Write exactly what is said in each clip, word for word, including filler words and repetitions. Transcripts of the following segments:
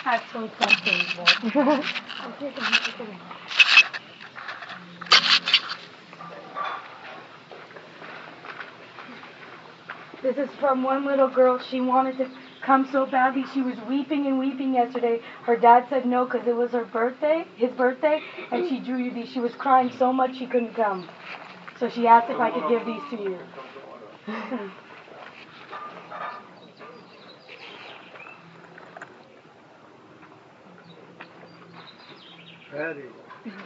I've told something, but... This is from one little girl. She wanted to come so badly. She was weeping and weeping yesterday. Her dad said no because it was her birthday, his birthday, and she drew you these. She was crying so much she couldn't come. So she asked if I could give these to you. Very good.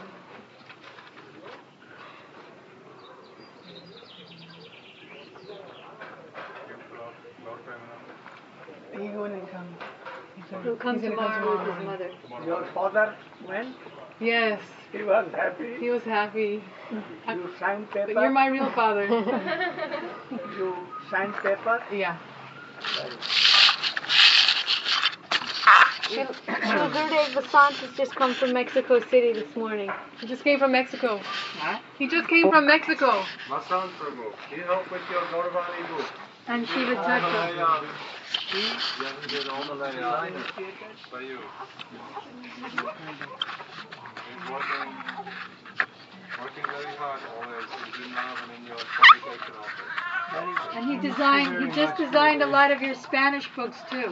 He wouldn't come. He'll come tomorrow with his mother. Your father went? Yes. He was happy? He was happy. You signed paper? But you're my real father. You signed paper? Yeah. Shil Gurudev Vasant has just come from Mexico City this morning. He just came from Mexico. Huh? He just came from Mexico. Vasant Prabhu, he helped with your Gaurvani book. And Shiva Tattva. He did all the layout for you. He's working, working very hard always in Vrindavan in your publication office. And he designed, he just designed a lot of your Spanish books too.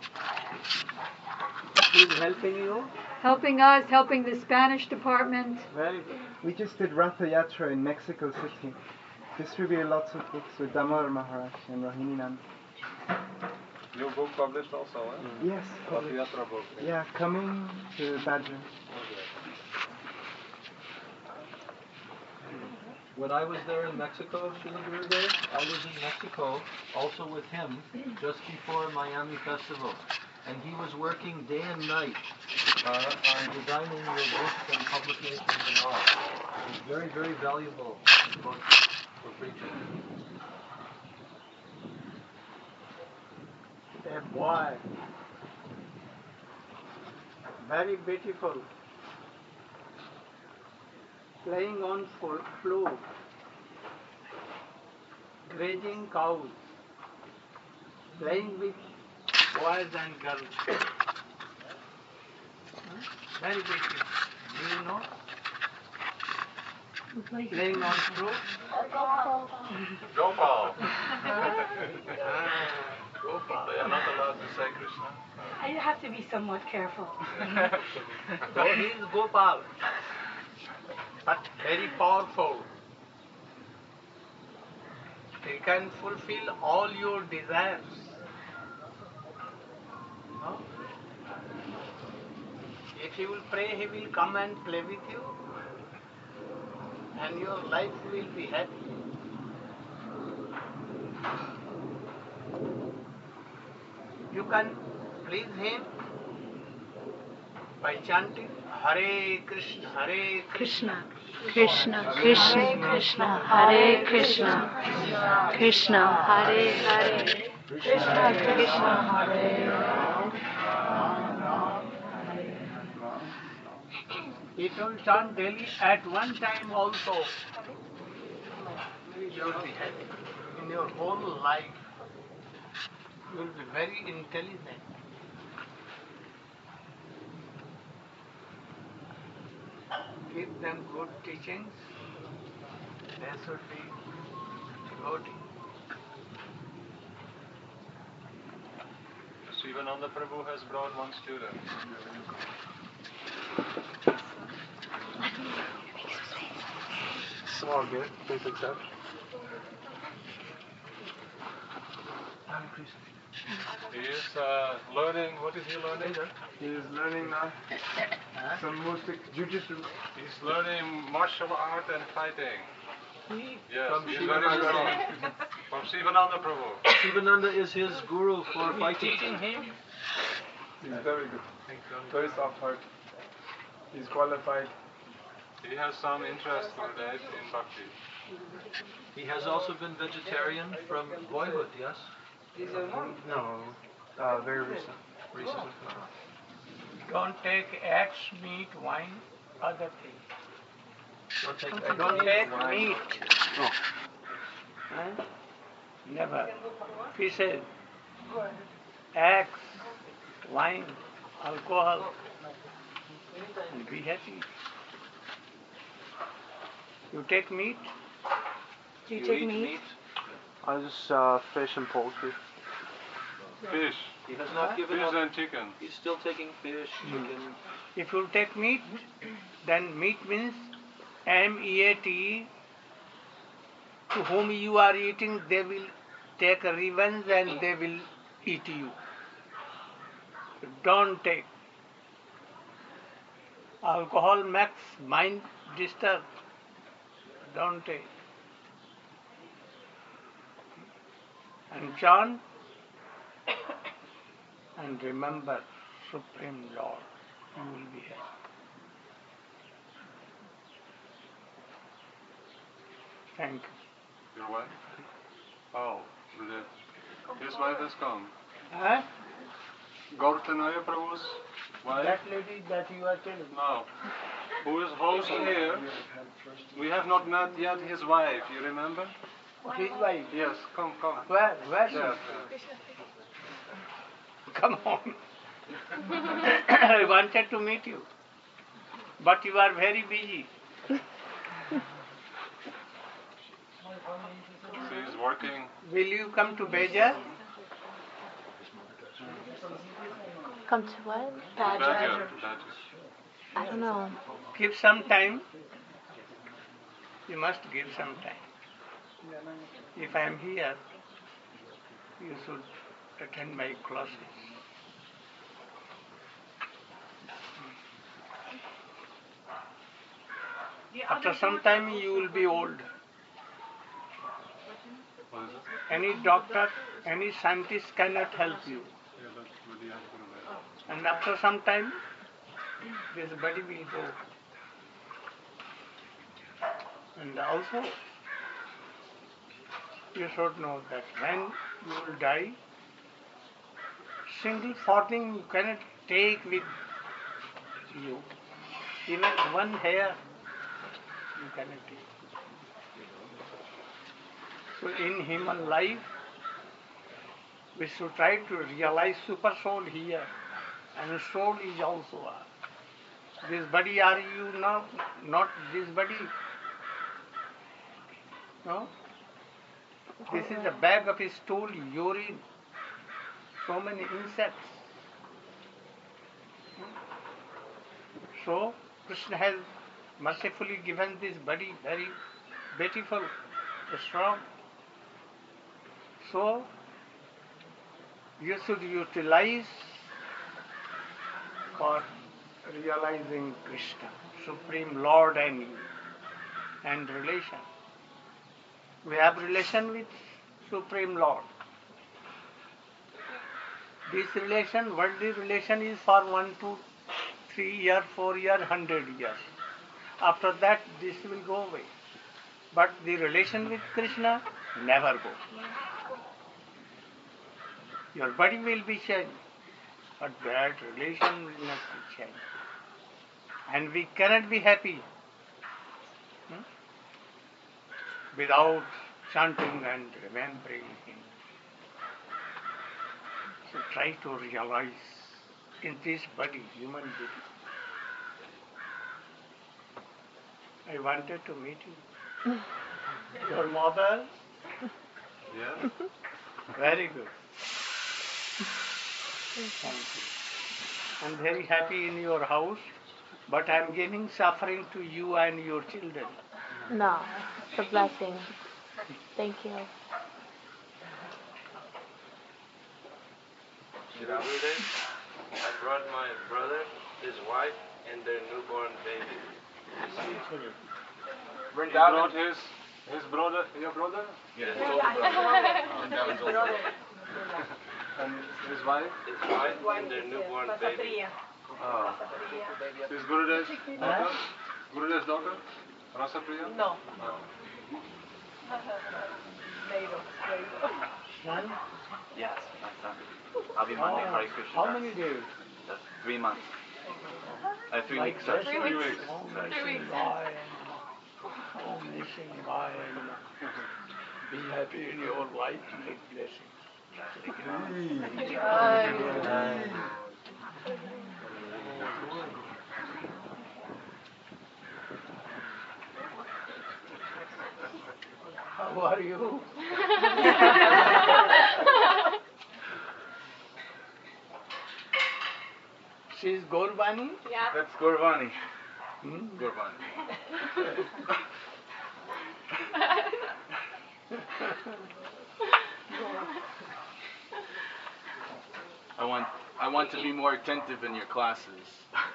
He's helping you? Helping us, helping the Spanish department. Very good. We just did Ratha Yatra in Mexico City. Distributed lots of books with Damodar Maharaj and Rohini Nand. Your book published also, eh? Yes. Ratha Yatra book. Yeah, coming to Badger. When I was there in Mexico, Srila Gurudev, I was in Mexico also with him just before Miami Festival. And he was working day and night uh, on designing your books and publications and all. It was very, very valuable book for preaching. A boy. Very beautiful. Playing on flute. Grazing cows. Playing with boys and girls. Huh? Very beautiful. Do you know? Playing on flute? Gopal. Gopal. They are not allowed to say Krishna. I have to be somewhat careful. So he is Gopal, but very powerful. He can fulfill all your desires. No? If you will pray, he will come and play with you, and your life will be happy. You can please him by chanting Hare Krishna, Hare Krishna, Krishna, Krishna, Krishna, Hare Krishna, Krishna, Hare Hare, Krishna, Krishna, Hare. It will chant daily at one time also. You will be happy in your whole life. You will be very intelligent. Give them good teachings. They should be devoted. Sivananda Prabhu has brought one student. Small gift, please accept. He is uh, learning, what is he learning? He is learning now some music, jujitsu. He's learning martial art and fighting. Yes, From he's Shivananda. very strong. From Sivananda Prabhu. Sivananda is his guru for fighting. Teaching him. He's very good. Very soft heart. He's qualified. He has some interest nowadays in bhakti. He has also been vegetarian from boyhood, yes? No, uh, very recent. Recently. Don't take eggs, meat, wine, other things. Don't take Don't egg, take wine. meat. No. Huh? Never. Fishes, eggs, wine, alcohol, and be happy. You take meat? Do you, You take eat meat? meat? I just uh, fish and poultry. Fish. He has not given Fish up. and chicken. He's still taking fish, chicken. If you take meat, then meat means M E A T. To whom you are eating, they will take a revenge and they will eat you. Don't take. Alcohol makes mind disturb. Don't take. And chant and remember Supreme Lord. You will be happy. Thank you. Your wife? Oh, Gurudev. His wife has come. Huh? Gauratanaya Prabhu's wife? That lady that you are telling. No. Who is host here? We have not met yet his wife, you remember? His wife. Yes, come, come. Where? Where? There, she? there. Come on. I wanted to meet you. But you are very busy. She is working. Will you come to Beja? Come to what? Badger. Badger. I don't know. Give some time. You must give some time. If I am here, you should attend my classes. After some time you will be old. What is it? Any doctor, any scientist cannot help you. Yeah, that's really Gurudev. And after some time, this body will go. And also, you should know that when you will die, single farthing you cannot take with you. Even one hair you cannot take. So in human life, we should try to realize super soul here, and soul is also us. This body are you now, not this body. No? This is a bag of stool, urine, so many insects. So Krishna has mercifully given this body very beautiful, strong. So you should utilize for realizing Krishna, Supreme Lord and you, and relation. We have relation with Supreme Lord. This relation, worldly relation, is for one, two, three year, four year, hundred years. After that, this will go away. But the relation with Krishna never go. Your body will be changed, but that relation will not be changed. And we cannot be happy hmm, without chanting and remembering Him. So try to realize in this body, human body. I wanted to meet you. Your mother? Yeah? Very good. Thank you. I'm very happy in your house, but I'm giving suffering to you and your children. No, it's a blessing. Thank you. Gurudev, I brought my brother, his wife, and their newborn baby. He brought his, his brother, your brother? Yeah, his older brother. Devin's older brother. And his wife? His wife and their newborn baby. Oh. Is Gurudev's daughter? Gurudev's daughter? Rasapriya? No. Oh. Later, later. Son? Yes, my son. I'll be Monday, Hare Krishna. How many days? That's three months. Uh, three Like weeks, this? sorry. Three weeks. Oh, Three missing weeks. God and oh, missing God and be happy in your life, make blessings. Bye. Who are you? She's Gorbani? Yeah. That's Gorvani. Hmm? Gorvani. I want I want to be more attentive in your classes.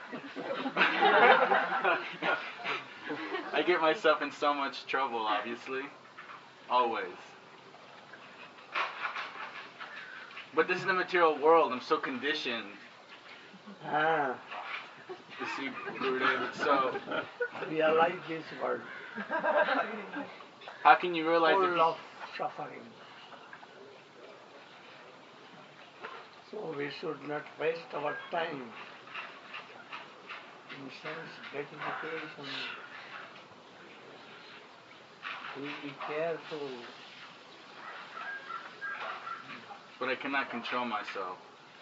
I get myself in so much trouble, obviously. Always. But this is the material world. I'm so conditioned Ah, to see Gurudev. It's so. realize this world How can you realize full it? of suffering. So we should not waste our time in sense gratification. We be careful. But I cannot control myself.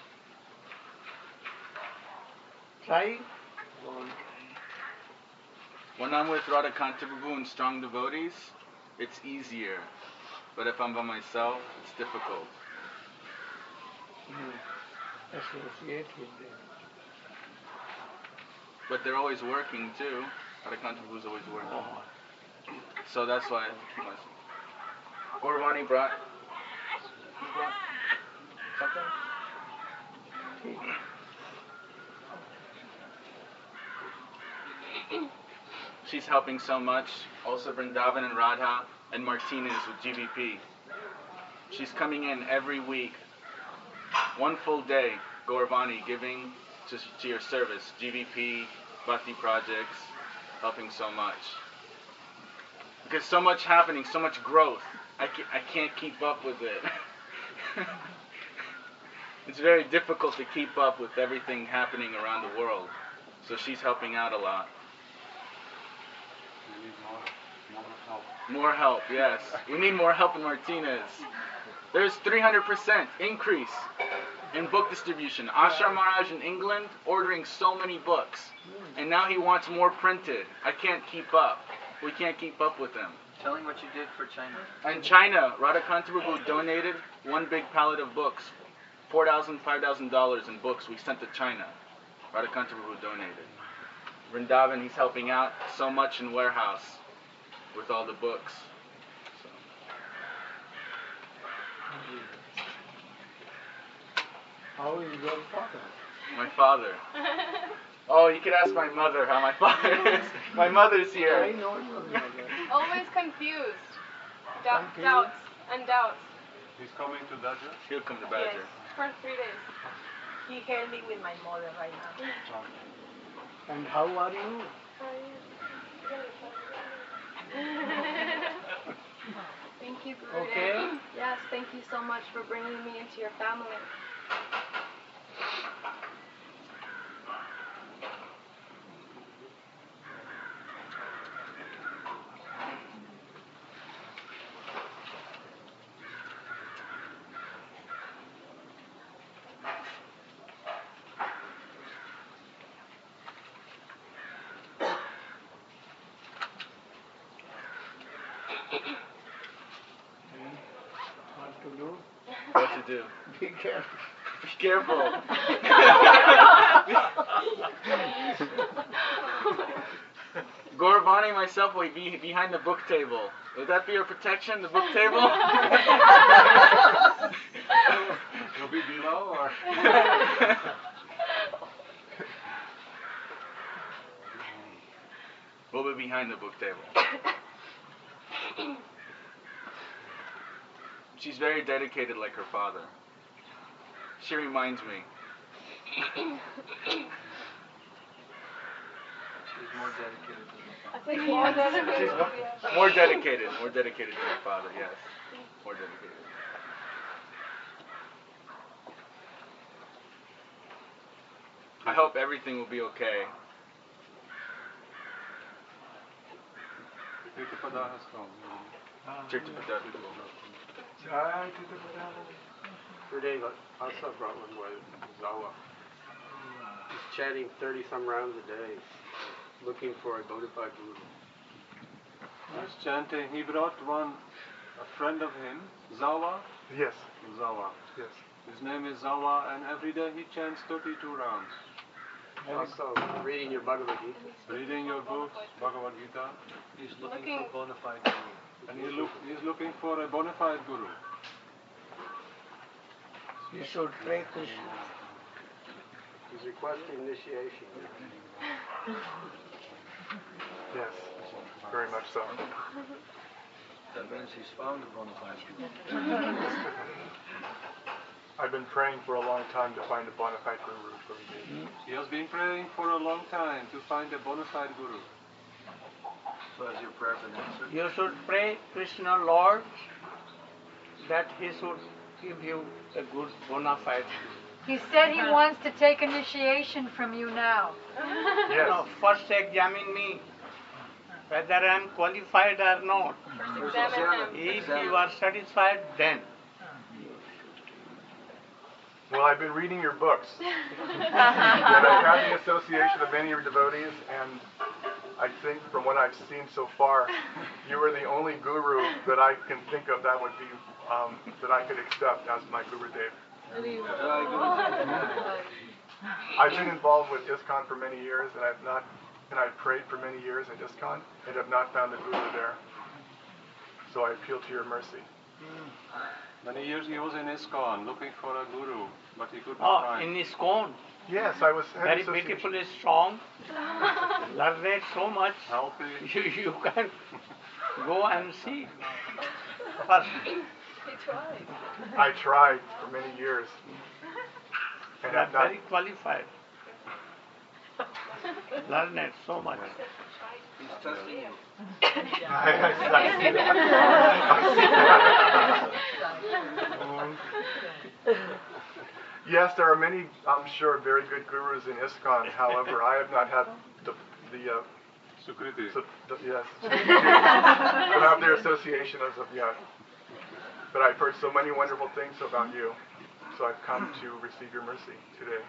Try. When I'm with Radhakanta Prabhu and strong devotees, it's easier. But if I'm by myself, it's difficult. Hmm. Associate with them. But they're always working too. Radhakanta Prabhu's always working. Oh. So that's why I keep myself. Gorvani brought. He brought something. She's helping so much. Also Vrindavan and Radha and Martinez with G V P. She's coming in every week. One full day, Gorvani, giving to, to your service. G V P, Bhakti projects, helping so much. Because so much happening, so much growth. I can't, I can't keep up with it. It's very difficult to keep up with everything happening around the world. So she's helping out a lot. We need more, more help. More help, yes. We need more help in Martinez. There's three hundred percent increase in book distribution. Ashar Maharaj in England ordering so many books. And now he wants more printed. I can't keep up. We can't keep up with him. Tell him what you did for China. In China, Radhakanta Prabhu donated one big pallet of books. four thousand dollars, five thousand dollars in books we sent to China. Radhakanta Prabhu donated. Vrindavan, he's helping out so much in warehouse with all the books. So. How is your father? My father. Oh, you could ask my mother how my father is. My mother's I here. know your mother. Always confused. Dou- Confused? doubts and doubts. He's coming to Daja? He'll come to Badger. For three days. He helped me with my mother right now. And how are you? Thank you, Gurudev. Okay. Yes, thank you so much for bringing me into your family. What to do? What to do? Be careful. Be careful. Gorvani, myself, will be behind the book table. Would that be your protection, the book table? He'll be below or? We'll be behind the book table. She's very dedicated like her father. She reminds me. She's more dedicated than her father. I think more than She's more, more dedicated, more dedicated than her father, yes. More dedicated. I hope everything will be okay. Tirthapada has come. Tirthapada. Jai Tirthapada. Today, Asa brought one by Zawa. He's chanting thirty some rounds a day, looking for a bona fide guru. He's chanting. He brought one a friend of him, Zawa. Yes. Zawa. Yes. His name is Zawa, and every day he chants thirty-two rounds. Also, reading your Bhagavad Gita. Reading your books, Bhagavad Gita. He's looking, looking for a bona fide guru. And he look, he's looking for a bona fide guru. You should pray Krishna. He's requesting initiation. Yes, very much so. That means he's found a bona fide guru. I've been praying for a long time to find a bona fide guru for me. He has been praying for a long time to find a bona fide guru. So has your prayer been answered? You should pray Krishna Lord that he should give you a good bona fide. He said he wants to take initiation from you now. Yes. No, first examine me whether I am qualified or not. If you are satisfied, then. Well, I've been reading your books, and I've had the association of many of your devotees, and I think from what I've seen so far, you are the only guru that I can think of that would be, um, that I could accept as my Guru Dev. I've been involved with ISKCON for many years, and I've not, and I've prayed for many years in ISKCON, and have not found a guru there. So I appeal to your mercy. Many years he was in ISKCON looking for a guru, but he couldn't Oh, find. in ISKCON. Yes, I was Very beautifully strong. Learned so much. Healthy. You, you can go and see. First. I tried for many years, and You are have not. very qualified. Learned so much. He's testing you. I, I see that. Um, yes, there are many, I'm sure, very good gurus in ISKCON. However, I have not had the the uh, Sukriti. so, the, yes, to have their association as of yet. But I've heard so many wonderful things about you, so I've come to receive your mercy today.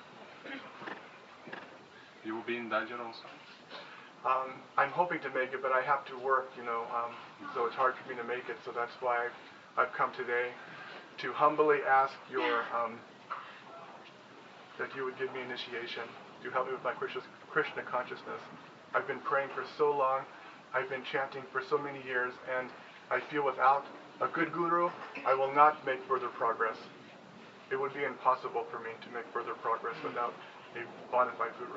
You will be in Badger also? Um, I'm hoping to make it, but I have to work, you know, um, so it's hard for me to make it. So that's why I've, I've come today to humbly ask your um, that you would give me initiation, to help me with my Krishna, Krishna consciousness. I've been praying for so long, I've been chanting for so many years, and I feel without a good guru, I will not make further progress. It would be impossible for me to make further progress without a bona fide guru.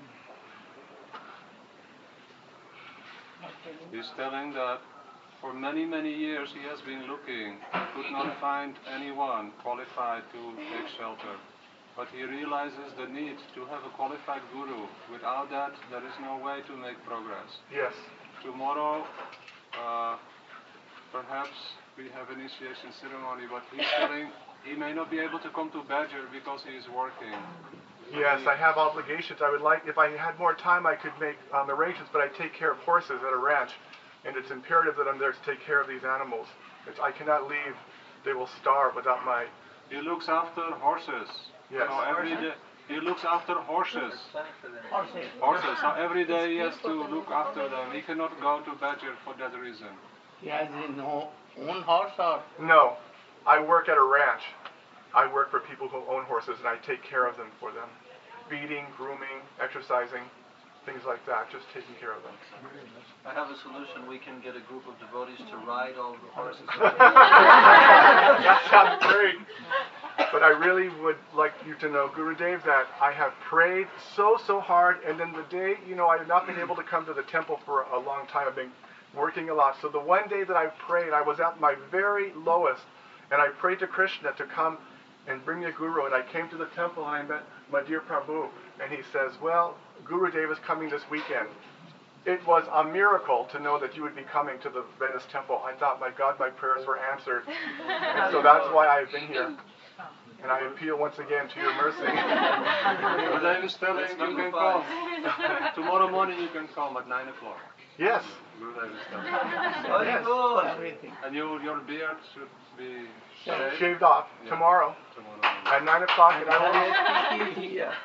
He's telling that for many, many years he has been looking, could not find anyone qualified to take shelter. But he realizes the need to have a qualified guru. Without that, there is no way to make progress. Yes. Tomorrow, uh, perhaps we have initiation ceremony, but he's telling he may not be able to come to Badger because he is working. Yes, I have obligations. I would like, if I had more time, I could make um, arrangements, but I take care of horses at a ranch, and it's imperative that I'm there to take care of these animals. It's, I cannot leave. They will starve without my... He looks after horses. Yes. So every day, he looks after horses. Horses. Horses. So every day he has to look after them. He cannot go to Badger for that reason. He has his own horse or? No, I work at a ranch. I work for people who own horses, and I take care of them for them. Feeding, grooming, exercising, things like that, just taking care of them. I have a solution. We can get a group of devotees to ride all the horses. That sounds great. But I really would like you to know, Gurudev, that I have prayed so, so hard, and then the day, you know, I have not been able to come to the temple for a long time. I've been working a lot. So the one day that I prayed, I was at my very lowest, and I prayed to Krishna to come and bring me a guru, and I came to the temple and I met my dear Prabhu, and he says, well, Gurudev is coming this weekend. It was a miracle to know that you would be coming to the Venice temple. I thought, my God, my prayers were answered. And so that's why I've been here. And I appeal once again to your mercy. Gurudev is telling you can come. Tomorrow morning you can come at nine o'clock. Yes. Gurudev is telling Oh, Yes. good. Everything. And you, your beard should be Shaved, shaved off Yeah. tomorrow tomorrow morning. at nine o'clock, and I will be, Yeah.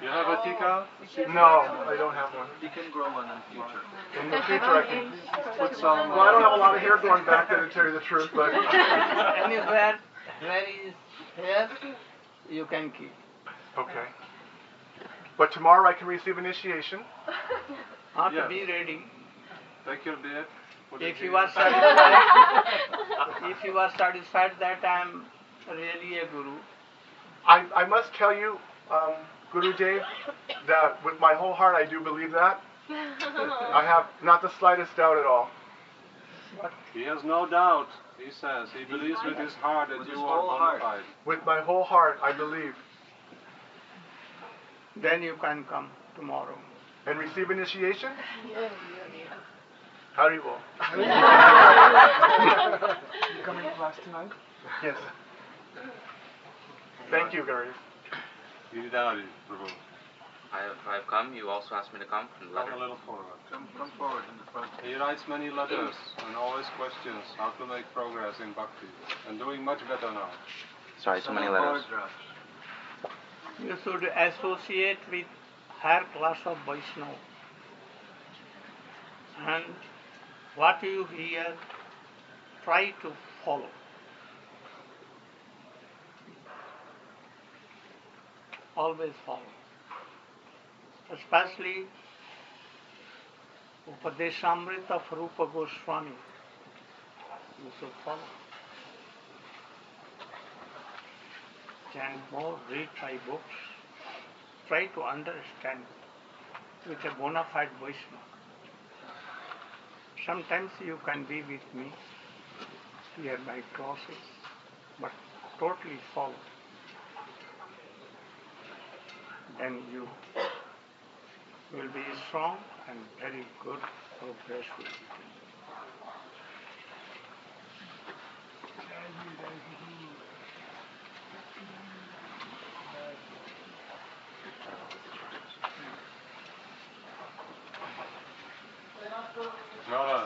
You have a tika? No, I don't have one. He can grow one in the future. In the future, I can Put some. Well, I don't have a lot of hair growing back there, to tell you the truth, but Anywhere where is hair, you can keep. okay. But tomorrow I can receive initiation. Have Yes. to be ready. Take your beard. Put it If you here. are satisfied, if you are satisfied that I am really a guru, I, I must tell you, um, Guru Dev, that with my whole heart I do believe that. I have not the slightest doubt at all. He has no doubt. He says he believes with his heart that With you his are whole bona heart. fide. With my whole heart I believe. then you can come tomorrow. And receive initiation? Haribol. You coming to class tonight? Yes. Thank you, Guru. Giridhari, Prabhu. I have, I've come. You also asked me to come. And Come a little forward. Come, come forward in the front. He writes many letters and always questions how to make progress in bhakti, and doing much better now. Sorry, so many Some letters. photographs. You should associate with higher class of Vaishnava. And what you hear, try to follow. Always follow. Especially Upadeshamrita of Rupa Goswami. You should follow. Chant more, read my books. Try to understand with a bona fide Vaishnava. Sometimes you can be with me, hear my classes, but totally follow. Then you will be strong and very good progressively. Jonas.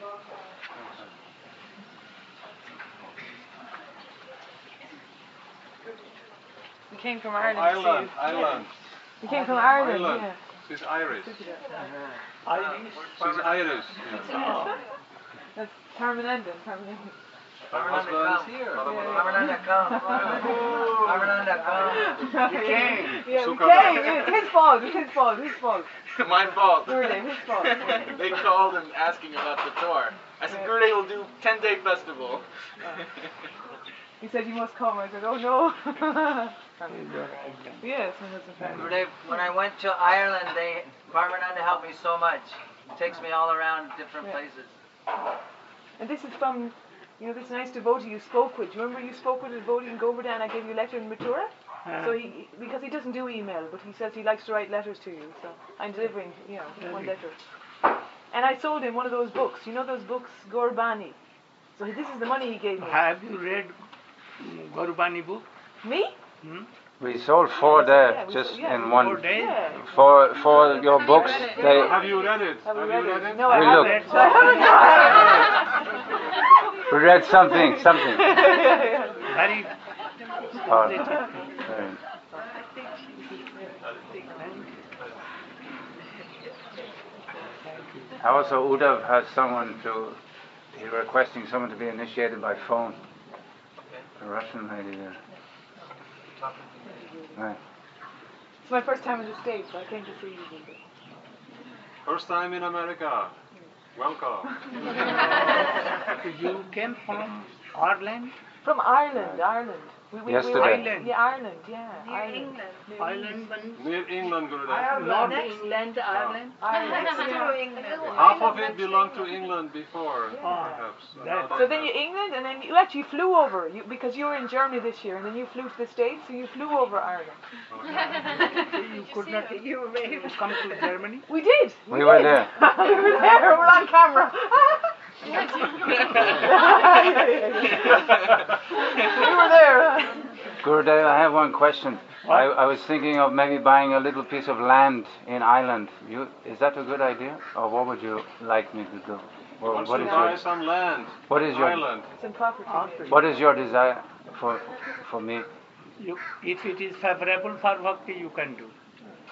We came from From Ireland. Ireland, too. Ireland. We came from Ireland, Ireland. yeah. She's Irish. Irish? She's Irish. Yes. Oh. That's Parmananda, Parmananda. Her husband is here. Parmananda, come. Parmananda, come. You came. Yeah, we Sukha. came. It's his fault. It's his fault. His fault. My fault. Gurudev, his fault. They called and asking about the tour. I said, Gurudev will do ten day festival. He said, you must come. I said, oh no. Yes, my husband. Gurudev, when I went to Ireland, they Parmananda helped me so much. He takes me all around different Yeah. places. And this is from, you know, this nice devotee you spoke with. Do you remember you spoke with a devotee in Govardhan? I gave you a letter in Mathura? Uh, So he, because he doesn't do email, but he says he likes to write letters to you. So I'm delivering, you know, one letter. And I sold him one of those books. You know those books, Gorbani? So this is the money he gave me. Have you read mm, Gurubani book? Me? Hmm? We sold four there, Yeah, we just sold- yeah, in we one. Four days? Yeah. For for your books, they. Have you read it? Have, Have you you read read it? it? No, I We haven't. looked. So I haven't. We read something, something. Very Oh, positive. very- Also, Uddhav has someone to. He's requesting someone to be initiated by phone. A Russian lady there. Right. It's my first time in the States, so I came to see you. First time in America. Welcome. You came from Ireland? From Ireland, Ireland. We, we, we Yesterday. were- Ireland. Yeah, Ireland, yeah. Near Ireland. England. Near Ireland? Near England, Gurudev. Not England, Ireland. Ireland. Next to England. Half of it belonged to England before, Ah, perhaps. that- So then you England, and then you actually flew over, you, because you were in Germany this year, and then you flew to the States, so you flew over Ireland. you could not come to Germany? We did. We were did. there. we were there. We're on camera. we were there. Gurudev, I have one question. I, I was thinking of maybe buying a little piece of land in Ireland. You, is that a good idea? Or what would you like me to do? Or Wants what to is buy your, some land. what is your, Ireland. Some property. what is your desire for, for me? You, if it is favorable for bhakti, you can do.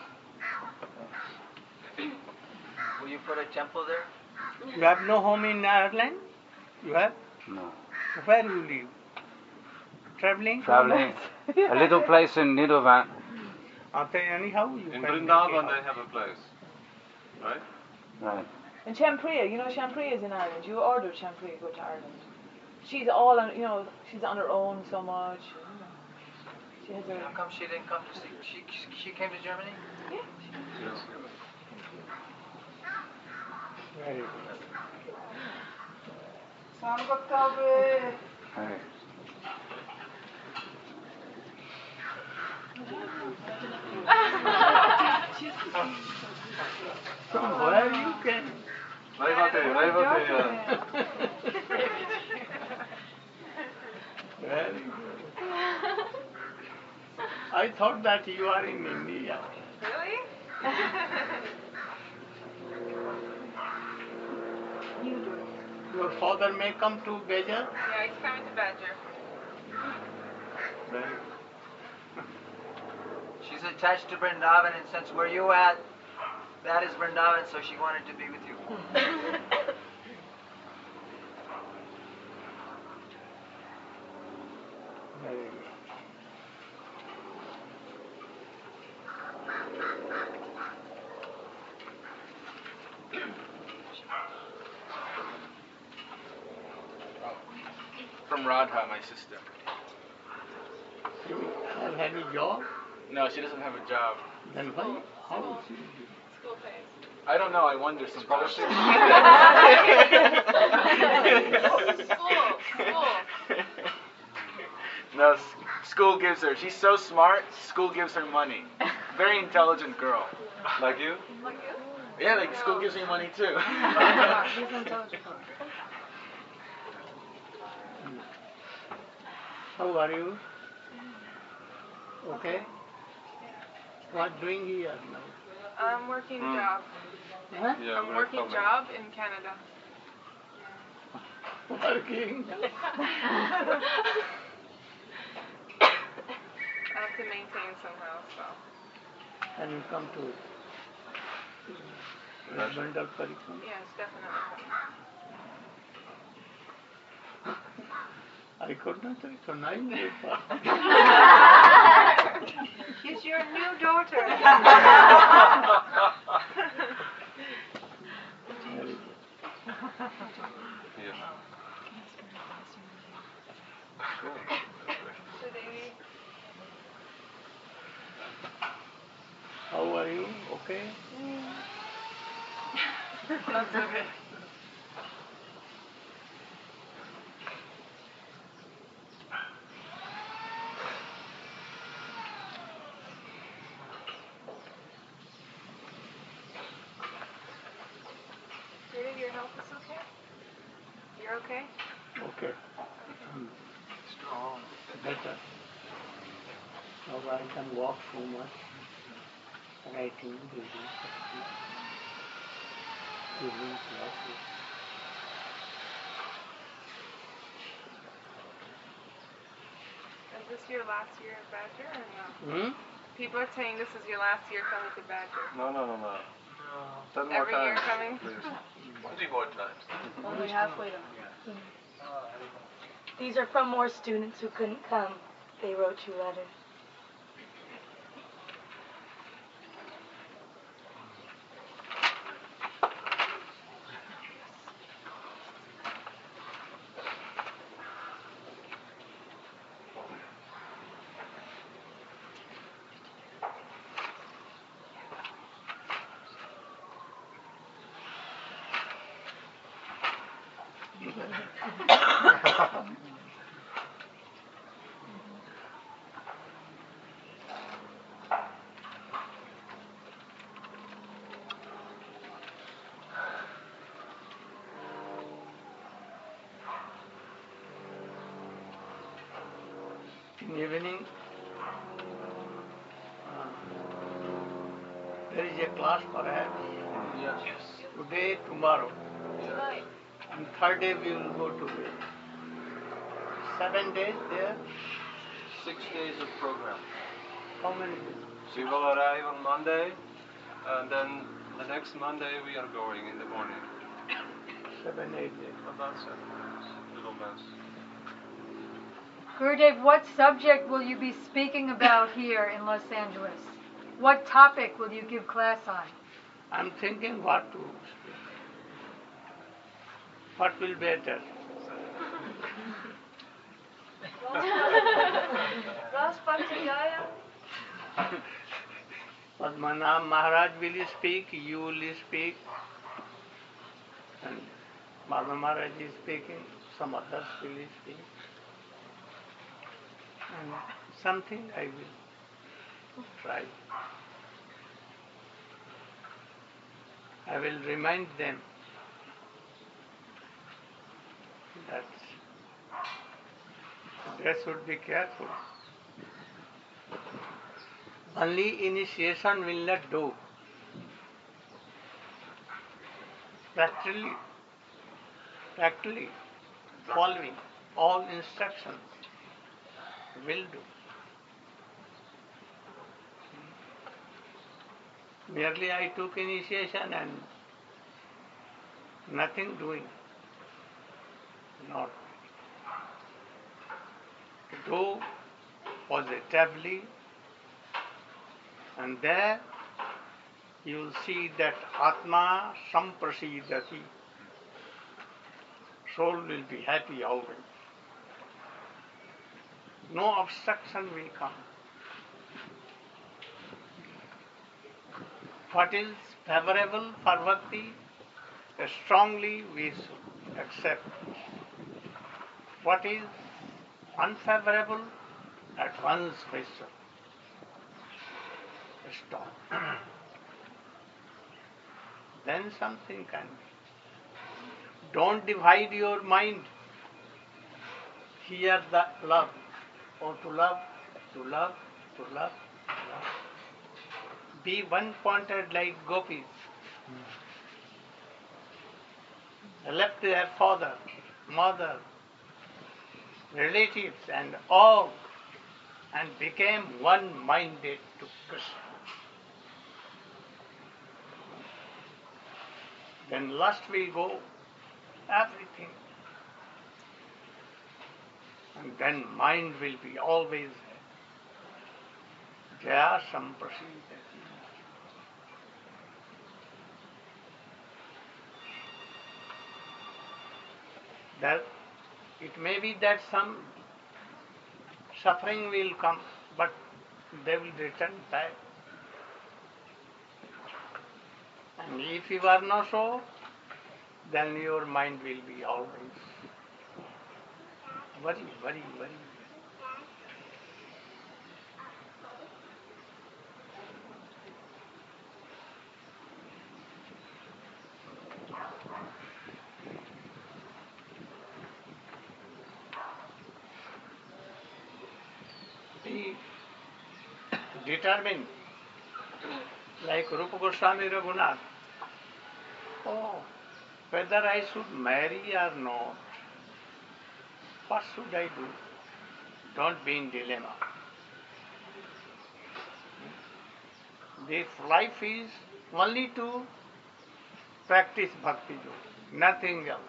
you put a temple there? You have no home in Ireland? You have? No. Where you live? Traveling? Traveling. A little place in Nidovan. Okay, anyhow, you In can Vrindavan they have a place, right? Right. And Champriya, you know Champriya is in Ireland. You ordered Champriya go to Ireland. She's all on, you know, she's on her own so much. You know. She has her. How come she didn't come to see? She she came to Germany? Yeah. Yes. Very good. Right. From where you came? Revati, Revati. Very good. I thought that you are in India. Really? Your father may come to Bejar? Yeah, he's coming to Badger. Very good. She's attached to Vrindavan, and since where you at, that is Vrindavan, so she wanted to be with you. Very good. From Radha, my sister. You have any job? No, she doesn't have a job. Then why? How is she? School pays. I don't know, I wonder sometimes. School, school. No, s- school gives her, she's so smart, school gives her money. Very intelligent girl. Like you? Like you? Yeah, like school gives me money too. He's intelligent. How are you? Okay? What doing here now? I'm working Hmm. job. Huh? Yeah, I'm we're working coming. job in Canada. Working. I have to maintain somehow, so. And you come to Bandal Parikrama? Yes, definitely. I could not recognize you. She's your new daughter. Yeah. How are you? Okay? That's okay. David, your health is okay? You're okay? Okay. Hmm. Strong. Better. Now I can walk so much. Writing, reading, evening classes. Is this your last year at Badger or no? Hmm? People are saying this is your last year coming to Badger. No, no, no, no. Ten more Every year times, coming? please. Twenty more times. Only halfway done. These are from more students who couldn't come. They wrote you letters. In evening, uh, there is a class perhaps. Yes. Today, tomorrow. Tonight. And third day we will go to bed. Seven days there. Six days of program. How many days? She will arrive on Monday, and then The next Monday we are going in the morning. Seven, eight days. About seven days, little less. Gurudev, what subject will you be speaking about here in Los Angeles? What topic will you give class on? I'm thinking what to speak. What will be better? Padmanabh Maharaj will speak, you will speak, and Baba Maharaj is speaking, some others will speak. And something I will try. I will remind them that they should be careful. Only initiation will not do. Practically, practically following all instructions will do. Merely I took initiation and nothing doing. Not. Do positively, and there you will see that Atma samprasidati. Soul will be happy always. No obstruction will come. What is favorable for bhakti, strongly we should accept. What is unfavorable, at once we should stop. Then something can be. Don't divide your mind. Here the love. Or to love, to love, to love, to love. Be one-pointed like gopis. Left their father, mother, relatives and all, and became one-minded to Krishna. Then lust will go, everything. And then mind will be always Jaya Samprasidati. That it may be that some suffering will come, but they will return back. And if you are not so, then your mind will be always worry, worry, worry. Be determined, like Rupa Goswami Raghunath. Oh, whether I should marry or not, what should I do? Don't be in dilemma. This life is only to practice bhakti yoga, nothing else.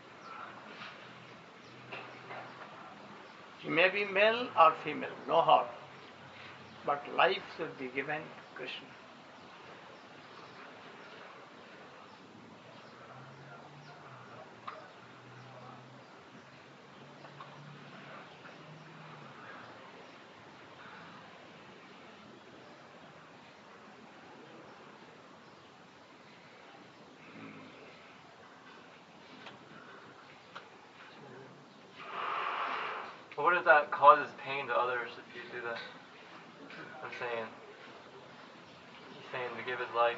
He may be male or female, no harm. But life should be given to Krishna. What if that causes pain to others if you do that? I'm saying, he's saying to give his life.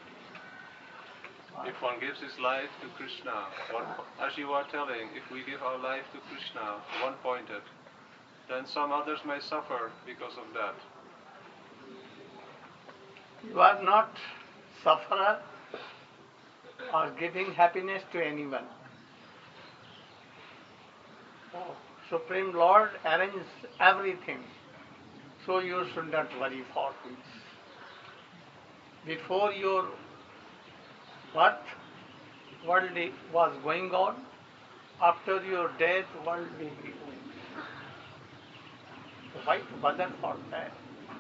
If one gives his life to Krishna, one, as you are telling, if we give our life to Krishna, one-pointed, then some others may suffer because of that. You are not sufferer or giving happiness to anyone. Oh, Supreme Lord arranges everything, so you should not worry for this. Before your birth, worldly was going on. After your death, worldly will be going. So why to bother for that?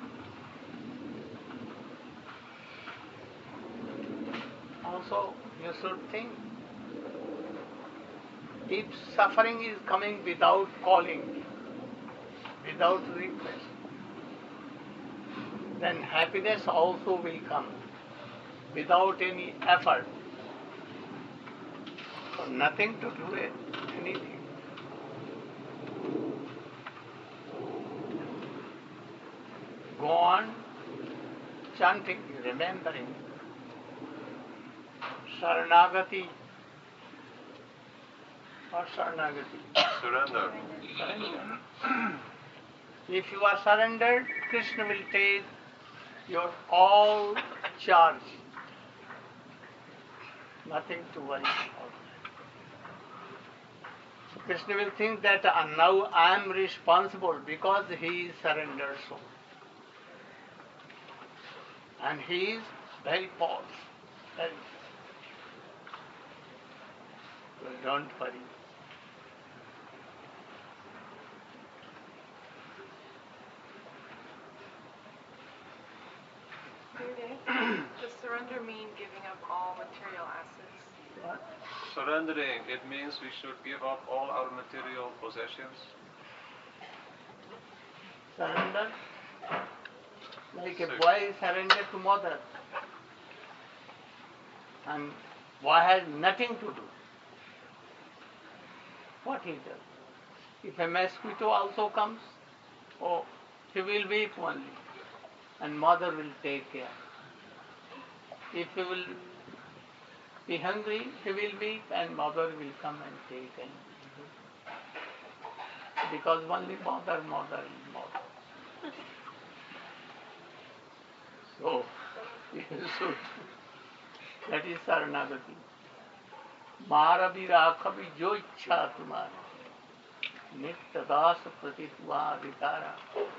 Also, you should think, if suffering is coming without calling, without request, then happiness also will come without any effort. So nothing to do with anything. Go on chanting, remembering. Saranagati or Saranagati? Surrender. Surrender. If you are surrendered, Krishna will take your all charge. Nothing to worry about. So Krishna will think that uh, now I am responsible because he is surrendered soul. And he is very powerful. Very powerful. So don't worry. Does surrender mean giving up all material assets? What? Surrendering, it means we should give up all our material possessions. Surrender? Like a boy surrendered to mother. And boy has nothing to do. What he does? If a mosquito also comes, oh, he will weep only. And mother will take care. If he will be hungry, he will weep and mother will come and take him. Because only mother, mother, mother. So, you should. That is Saranagati. Mara virakha vi jo ichha tumhara. Nitya das pratitva adhikara.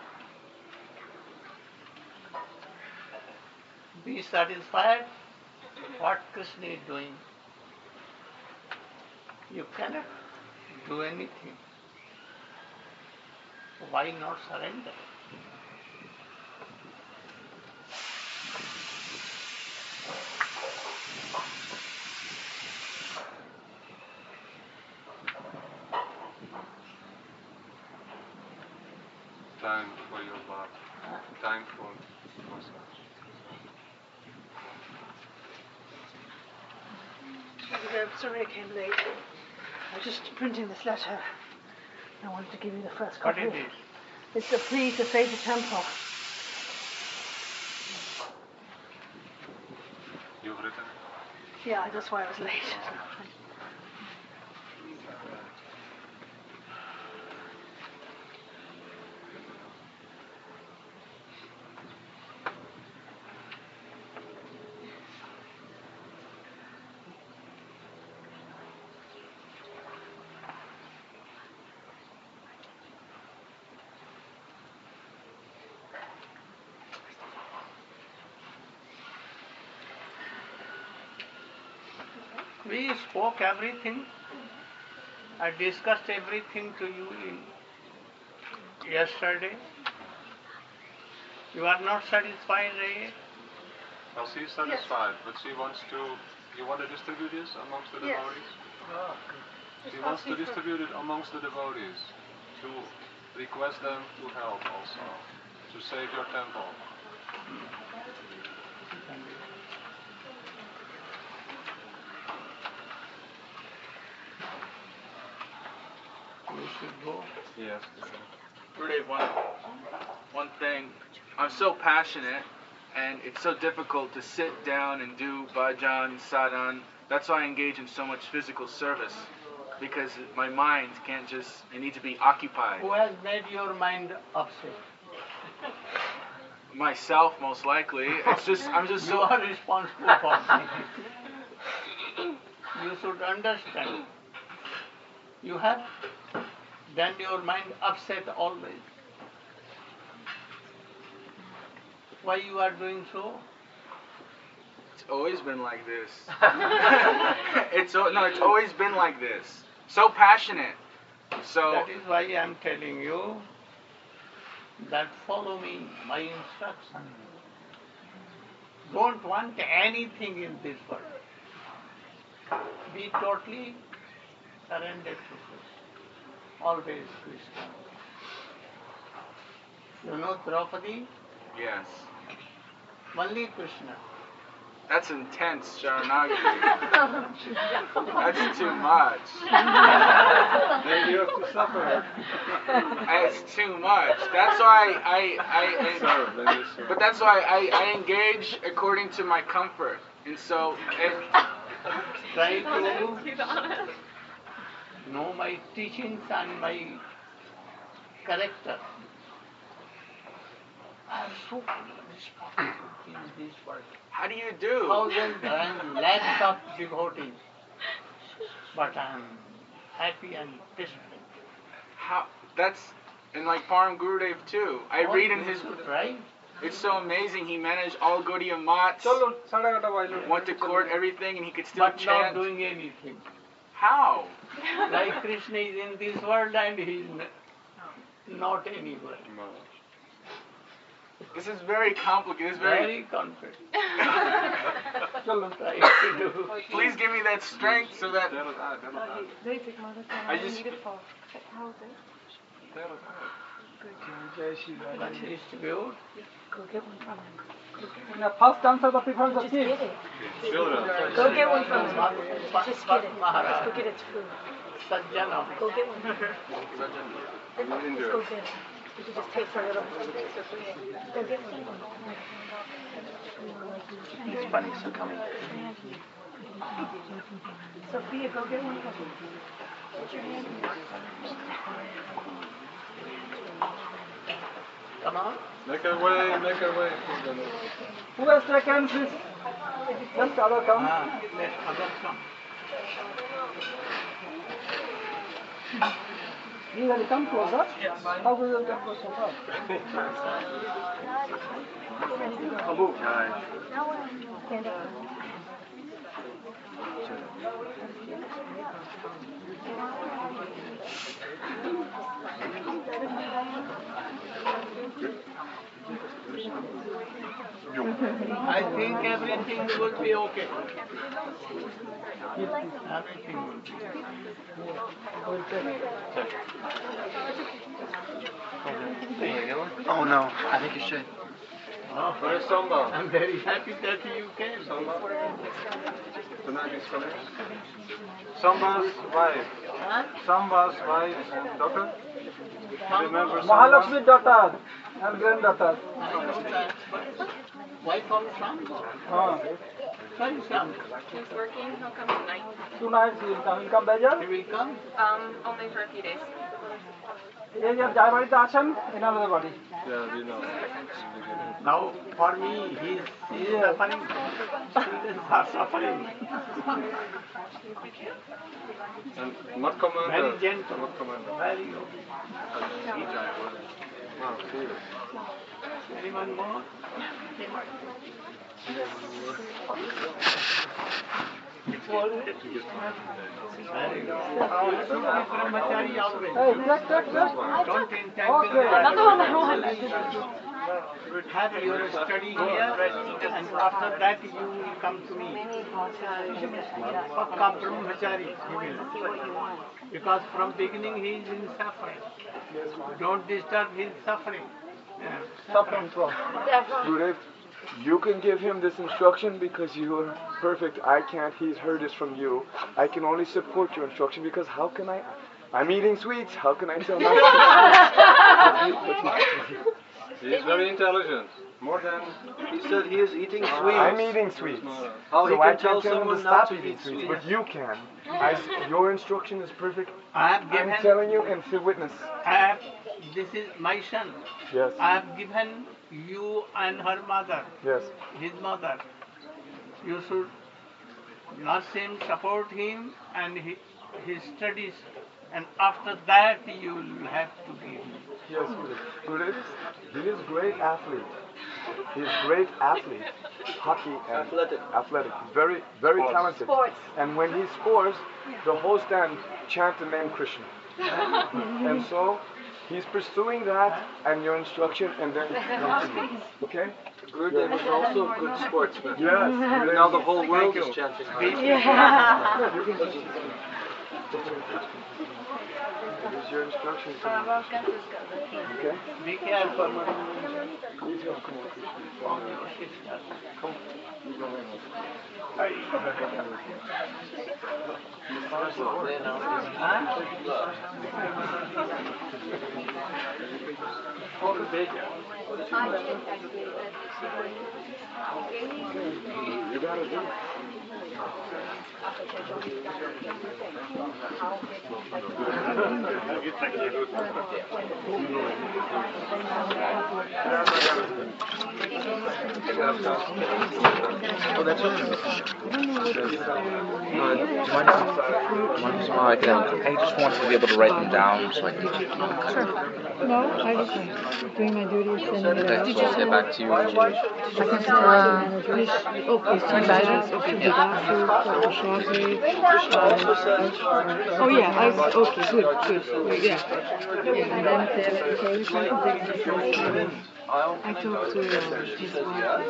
Be satisfied what Krishna is doing. You cannot do anything. Why not surrender? Time for your bath. Time for massage. I'm sorry I came late. I was just printing this letter. I wanted to give you the first What copy. is it? It's a plea to save the temple. You've written? Yeah, that's why I was late. We spoke everything. I discussed everything to you in yesterday. You are not satisfied, Ray? Well, she's satisfied, but she wants to. You want to distribute this amongst the Yes. devotees? Oh, She wants to distribute it amongst the devotees, to request them to help also, to save your temple. You should go. Yes. Gurudev, one, one thing. I'm so passionate, and it's so difficult to sit down and do bhajan, sadhan. That's why I engage in so much physical service, because my mind can't just, I need to be occupied. Who has made your mind upset? Myself, most likely. It's just, I'm just You so... are responsible for it. You should understand. You have done your mind upset always. Why you are doing so? always been like this. it's o- no, it's always been like this. So passionate. So that is why I am telling you that follow me, my instruction. Don't want anything in this world. Be totally surrendered to Krishna. Always Krishna. You know Draupadi? yes. Only Krishna. That's intense, Sharanagati. That's too much. Then you have to suffer. That's too much. That's why I, I, I but that's why I, I engage according to my comfort. And so, it, Try to know my teachings and my character. I am so in this world. how do you do? Thousands and lakhs of devotees. But I am happy and peaceful. How? That's and like Param Gurudev too. I All read in his. good, right? It's so amazing. He managed all Gaudiya Mats, went to court, everything, and he could still But not chant. doing anything. How? Like Krishna is in this world and he is n- not anywhere. This is very complicated. It's very. Very confident. Try to do. Please give me that strength so that. I just. How is it? One distribute. Go get one from him. Now, first answer the preference of Just kids. get it. Go get one from him. Just get it. Let's go get its food. Sajjana. Go get one. Let's go get it. You can just taste a little. Go get one. These bunnies are coming. Sophia, go get one from him. Put your hand in there. Come on. Make our way, make our way. Who has taken this? Just other come. Ah, let others come. You will come closer. How will you come closer? Abu. Stand up. I think everything will be okay. Everything will be Oh no, I think you should. Oh, Where's Samba? I'm very happy that you came. Samba? Tonight is coming. Samba's wife. Samba's wife, daughter? Remember Samba? Mahalakshmi daughter and granddaughter. Wife of Sham? Ah. Sorry, Sham. He's working. He'll come tonight. Tonight he will come. He come Bejar? He will come? Um, only for a few days. এই যে যার বাড়িতে আছেন এনাদের বাড়ি Yeah, we know. Now, for me, he is he is suffering. Students are suffering. And not commander. Very gentle. Not commander. Very good. Wow, serious. Anyone more? Very good. Brahmachari always. Hey, check, check, check. Don't entangle Okay. Another one I want. Have your study here, and after that you will come to me. Pakka Brahmachari, he will. Because from beginning he is in suffering. Don't disturb his suffering. Yeah. Suffering from. Gurudev, you can give him this instruction because you are perfect. I can't. He's heard this from you. I can only support your instruction because how can I? I'm eating sweets. How can I tell not to? He is very intelligent. More than He said he is eating sweets. I'm eating sweets. How so he I can can't tell tell him someone to not stop to eating eat sweets, sweets. but you can. I, your instruction is perfect. I have given. I'm telling you and to witness. I have, this is my son. Yes. I have given you and her mother. Yes. His mother. You should not him, support him and his, his studies, and after that you will have to give him. Yes, Gurudev. He is great athlete. He is great athlete. Hockey and athletic. Athletic. Very, very Sports. talented. Sports. And when he scores, the whole stand chant the name Krishna. And so he's pursuing that and your instruction, and then come to me. Okay? Gurudev is also a good sportsman. Yes. And now the whole world is chanting Hare. Yeah. Here's your instructions. Okay? Be careful. You gotta do it. Oh, that's okay. Uh, do you mind if I can, I just want to be able to write them down so I can keep them. Sure. No, I was doing my duty, sending it Okay, out. so I'll get back to you. I can still uh, push. Okay, two badges. Okay, the doctor, Shaggy. Oh yeah, I was, okay, good, good. Yeah. Yeah, and then if they have okay, something, I talked to uh, his wife.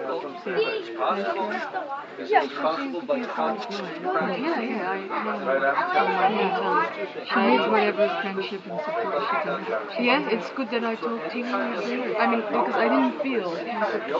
Yeah, it's possible, but it's Yeah, yeah, I know. She needs whatever friendship and support she can. Yeah, it's good that I talked to you. I mean, because I didn't feel in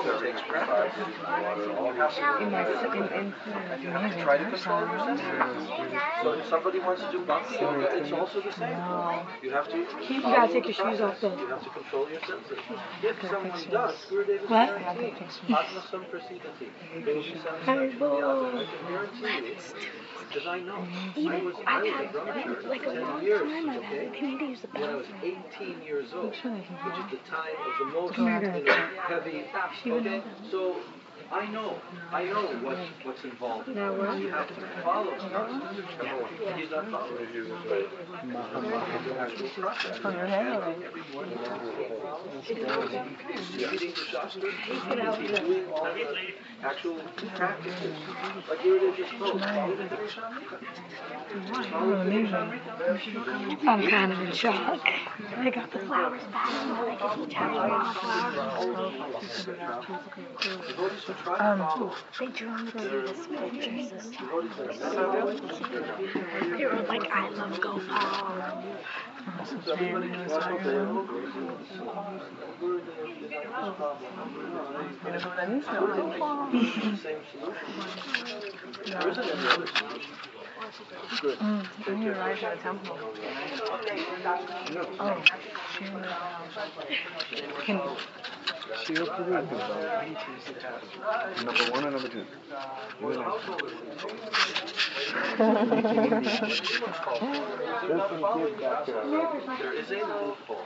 my in in Try to control yourself. So if somebody wants to do bhakti yoga, it's also the same. You have to. You gotta take your shoes off though. You have to control your senses. If someone does, Gurudev is What? guaranteeing. Atmasam prasidati. There will be something. I can guarantee you, because I know. I was I was a drummer for ten years, okay? When I was eighteen years old, which is the time of the most you know, heavy. Okay, so. I know, I know what, what's involved. Now what? You have to follow him. He's not following. The actual process. From your hand, He's reading the Shastra. He's doing all the actual practices. Like Gurudev just spoke. I'm kind of in shock. I got the flowers back. I can each have one of the flowers. Um, they drew me to this pictures this time. They were like, I love Gopal. Mm, when you arrived at a temple. Oh, can Number one or number two? There is a loophole.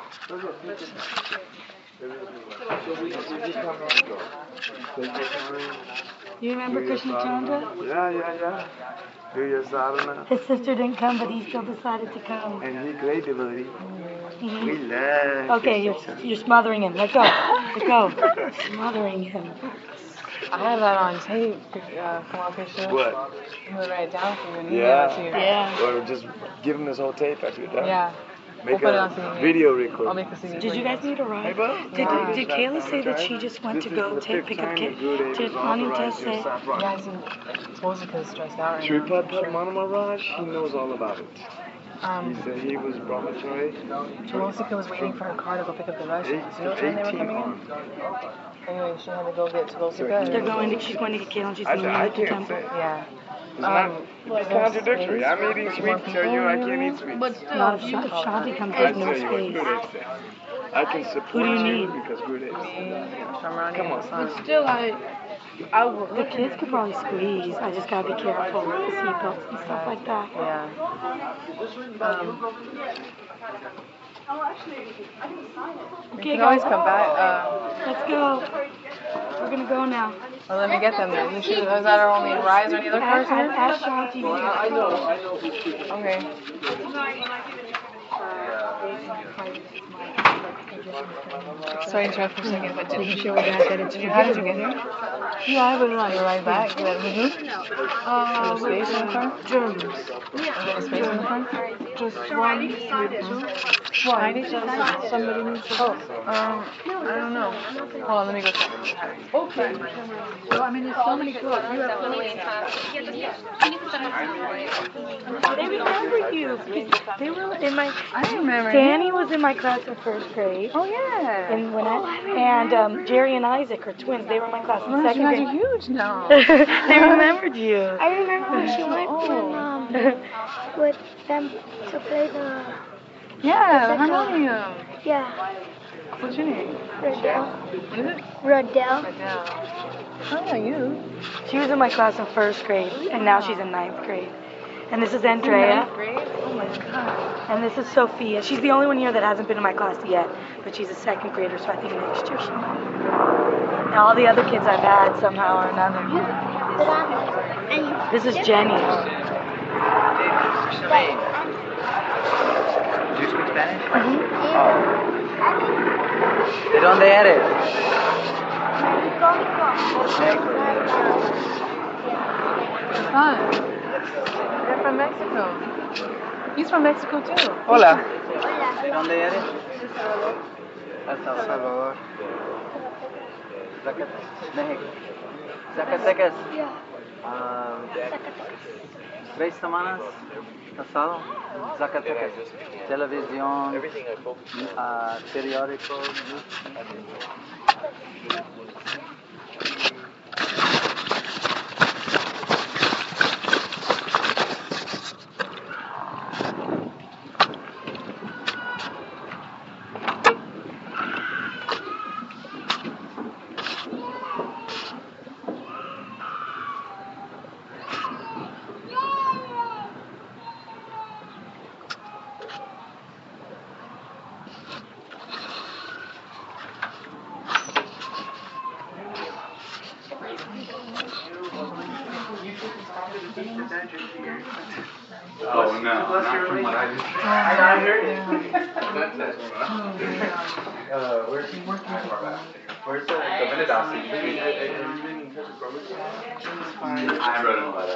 You remember Krishna Chandra? Yeah, yeah, yeah. Do your sadhana. His sister didn't come, but he still decided to come. And he great devotee. Mm-hmm. We love Okay, you're, you're smothering him. Let go. Let go. Smothering him. I have that on tape, uh, Kamal Krishna. What? I'm going to write it down for you and Yeah. email it to you. Yeah. Or just give him this whole tape after you're done. Yeah. Make We'll put it a on C D. video record. I'll make a C D. Did you guys need a ride? Did, Yeah. did Kayla say that she just went to go take pick up Kate? Did Anita say? Yeah, I think Swastika is stressed out right Sripad now. Padmana Maharaj, he knows all about it. Um, he said he was brahmachari. Swastika was waiting for her car to go pick up the Russians. You know what time they were coming in? Anyway, she had to go get Swastika. They're going to, she's going to get Kayla and she's going to I, I meet at the can't temple. say. Yeah. It's not, Um, it's contradictory. I'm eating sweets, tell you I can't eat sweets. But still, not if Sha- if Shanti comes, I there's tell no you what space. Gurudev said. I can support Who do you you need? because Gurudev. Come on. But still, I, I will. The kids could probably squeeze. I just gotta be careful with the seatbelts and stuff like that. Yeah. Um, you Okay, can always guys. come back. Uh, Let's go. We're gonna go now. well, let me get them then. You should, is that our only rise or any other cars Ask, here? ask Shanti. I know, I know who's speaking. Okay. Sorry to interrupt for a second, but did you show Dad that it's How did you get here? Yeah, I put it on the right back. That with who? Uh, With space in the front? Germans. Is there a space in the front? Just one, two. Why did you sign? Somebody needs to. Oh, um, I don't know. Hold on, let me go check. Okay. So, I mean, there's so many girls. You have They remember you. They were in my. I remember. Danny was in my class in first grade. Oh yeah. And when I, and um, Jerry and Isaac are twins. They were in my class in Well, second you guys grade. are huge now. They remembered you. I remember when she went Oh. when, um, with them to play the... Yeah, the what's it called? harmonium. Yeah. What's your name? Rodell. What is it? Rodell. Adele. Oh, you. She was in my class in first grade, and now she's in ninth grade. And this is Andrea. Ninth grade? Oh my God. And this is Sophia. She's the only one here that hasn't been in my class yet, but she's a second grader, so I think next year she might. And all the other kids I've had somehow or another. This is Jenny. Do you speak Spanish? Mm-hmm. Oh. ¿De dónde eres? Fun. They're from Mexico. He's from Mexico too. Hola. ¿De dónde eres? El Salvador. Zacatecas. México. Zacatecas. Um, tres semanas pasado. Zacatecas. Televisión. Uh, periódicos. Oh no, not from what I just. I heard it. Uh, where's he working? Where's the the Vinodasi? I wrote him a letter.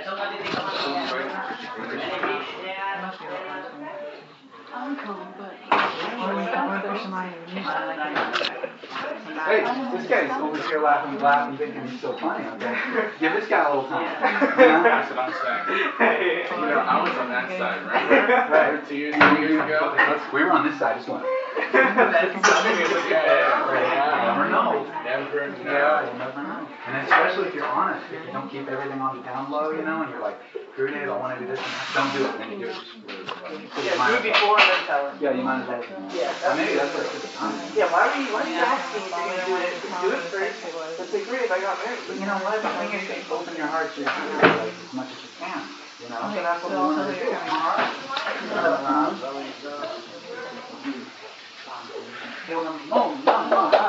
Hey, this guy's over here laughing, laughing, thinking he's so funny. Okay, give this guy a little time. That's what I'm saying. You know, I was on that side, remember? Right. Two years, three years ago. Let's, we were on this side, just one. That's something to look at. You never know. Never know. Yeah, you never know. And especially if you're honest, if you don't keep everything on the down low, you know, and you're like, Guru Dave, I want to do this and that. Don't do it, then you do it. So Yeah, do it before and then tell him. Yeah, you might as well. Yeah. Well, maybe that's what it's done. Yeah, why were you, why are you asking if you're going to do it? Do it first. Let's say, great, I got married. But you know what? The thing is, open your heart to your like, as much as you can. You know? So that's what we want to do. No, no, no, no.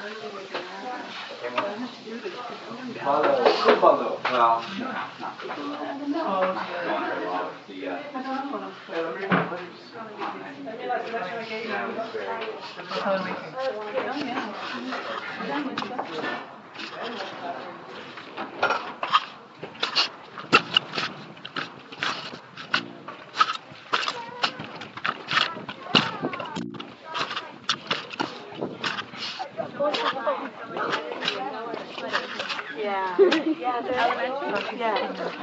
Follow, good follow. Well, no, not good follow. Not going very well with the, uh, Yeah. Yeah, they're elementary. Yeah.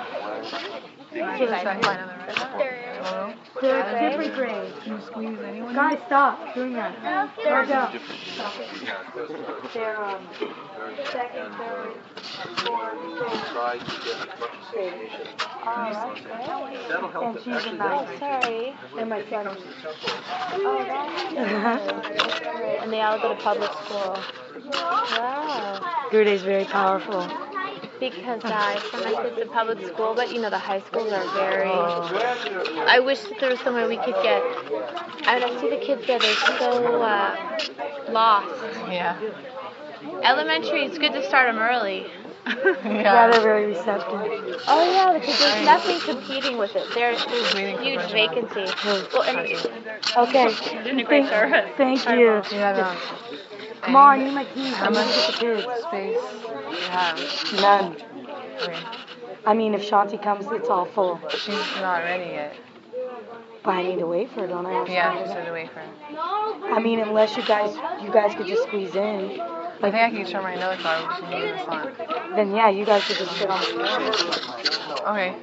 They're different grades. Can you squeeze anyone? Guys, stop doing that. They're down. They're um second, third, fourth, fifth. Try to get as much association. That'll help And them. she's a Actually, nine. Sorry. And my son. Oh, that's great. And they all go to public school. Wow. Guru Day is very powerful. Because uh, I send my kids to public school, but you know the high schools are very. I wish that there was somewhere we could get. I mean, I see the kids there; they're so uh, lost. Yeah. Elementary, it's good to start them early. Yeah, they're very receptive. Oh yeah, because there's nothing competing with it. There, there's huge vacancy. Well, and Okay. you're doing a great job. Thank you. Yeah, Come on, I need my keys. How I'm much gonna get the kids. space do you have? None. Okay. I mean, if Shanti comes, it's all full. She's not ready yet. But I need to wait for her, don't I? Yeah, she said to wait for her. I mean, unless you guys, you guys could just squeeze in. I think I can show her my another car, which is in the front. Then yeah, you guys could just sit on the floor. Okay.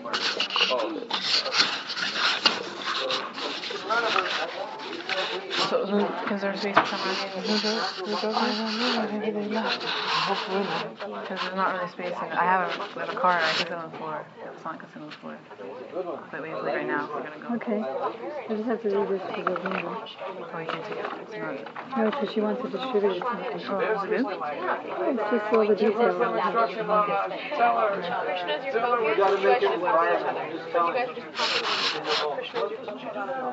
So, who, is there space for someone? Who goes? Who goes? I don't know. Maybe they left. Hopefully not. Because there's not really space. In it. I have a, I have a car and I can sit on the floor. It's not going to sit on the floor. But we have to leave right now. We're going to go. Okay. I just have to read this to the window. Oh, you can't take it. It's not. No, because she wants to distribute it to me. Oh, is it good? It's just all the details. Krishna's your focus. You guys should focus on each other. You guys are just Krishna's your focus.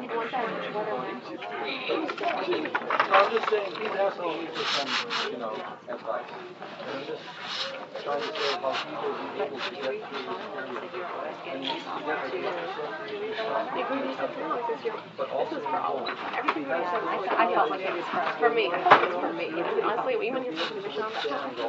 I'm just saying, he's asking me for some, you know, advice. And I'm just trying to say how he will be able to get through this period. And he needs to get the but also this is for all of us. Everything you said, I, I felt like it was for me. I felt it was for me. You know, honestly, even your position on that.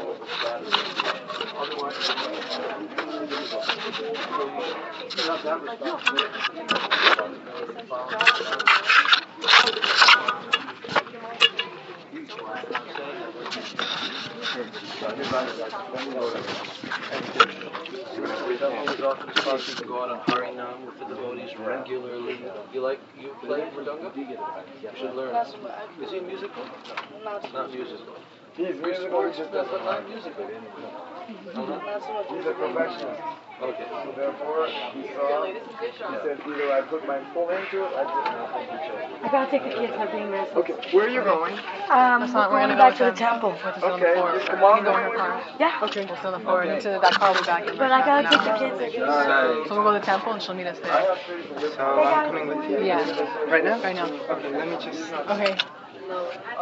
to go out on Harinam with the devotees regularly. You like, you play Mridanga? You should learn. Is he musical? Not musical. He's musical, just but not musical. He's a professional. Okay. So therefore, he saw, he said either I put my full into it, I put my full into it. I gotta take the kids. They're being restless. Okay, where are you going? Um, That's we're not, we're going gonna back go to the with temple. We're just on Okay, the floor. just We come on. can go in her car. Yeah. Okay. We'll sit on the floor. And into that car will be back in But like I gotta half take an the hour. kids. So we'll go to the temple and she'll meet us there. So I'm coming with you? Yeah. Right now? Right now. Okay, let me just... Okay. No,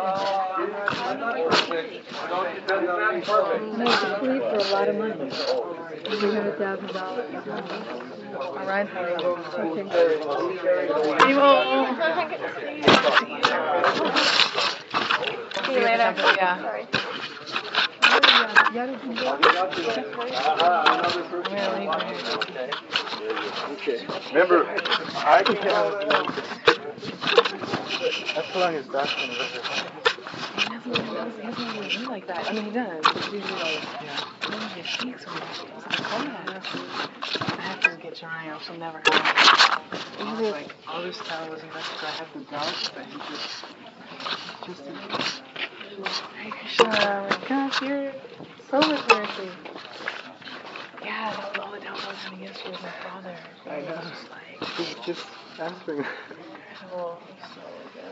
it's free for a lot of money. three hundred thousand dollars. All right. Okay. See you later. Yeah. Sorry. Okay. Remember, I can count. That's how long his back's been with her. He doesn't really does. He doesn't really do like that. I mean, he does. But he's usually like, yeah. He doesn't get cheeks or anything. It's like, oh yeah. I have to get Jeremy else. She'll never have it. I was like, all this time was invested. I have the doubt that he just, just did it. Hare Krishna. Oh my gosh, you're so much mercy. Yeah, that's all the doubt I was going to get you was my father. I know. Just like, He's just answering. incredible. So good.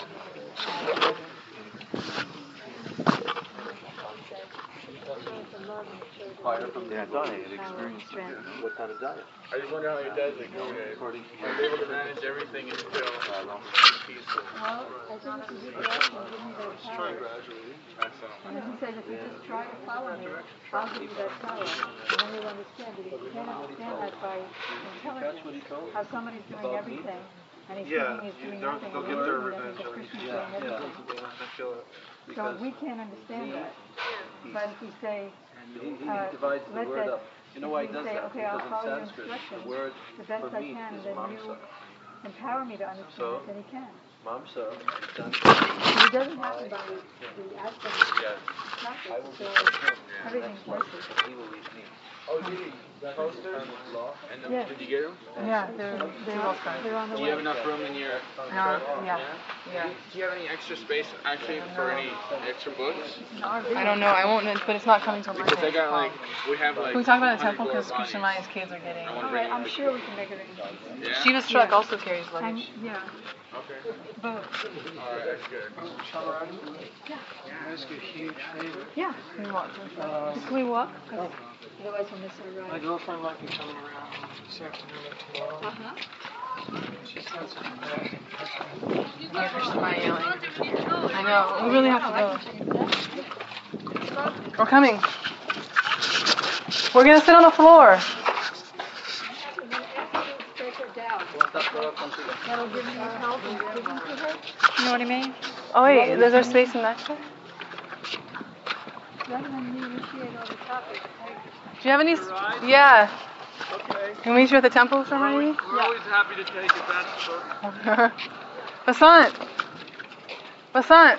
Fire from the diet experience. What kind of diet? I just wonder how your dad's like doing it. Are you able to manage everything and still peaceful? Well, I think if you do that, you'll give me that power. gradually. And he said, if you just try to follow me, I'll give you that power. And then you'll understand, because you can't understand that by intelligence, how somebody's doing everything, and he's Yeah, thinking he's doing they'll, nothing. they'll and get their you're revenge doing on everything. you. Christian's doing everything. I feel it. So we can't understand that. But if we say, He, he uh, divides the let word that, up. You know why he if does we say, that? okay, I'll Because follow in your Sanskrit, instructions the word the best for I meat can, is then mamsa. you empower me to understand So, it, then he can. Mamsa is done. It doesn't happen by the aspect of Yes. practice, so everything's mercy. He will eat me. Oh, did he? Posters? And the, Yeah. did you get them? Yeah, they're, they're, they're on the Do way. you have enough room in your No, truck? yeah. Yeah. Do you have any extra space actually for any extra books? I don't know. I won't, but it's not coming till Monday. Because I got like, we have like. Can we talk about the temple? one hundred Because Krishna Gauravani. Maya's kids are getting. I wanna All bring right, them I'm with sure you. we can make it arrangements. Yeah? Shiva's truck Yeah. also carries I'm, luggage. yeah, Okay. both. Alright, that's good. Yeah. Can I ask you a huge favor? Yeah. Can we walk? Uh, Can we walk? 'Cause otherwise we'll miss our My ride. girlfriend might be coming around this afternoon or tomorrow. Uh-huh. She's had some bad Yeah, Krishna Maya yelling. I know. We really have to go. We're coming. We're gonna sit on the floor. You know what I mean? Oh wait, there's our space in that chair? Rather than reinitiate all the topics, Do you have any? Yeah. Okay. Can we meet you at the temple for money? We're always happy to take it, that's for Vasant. Vasant.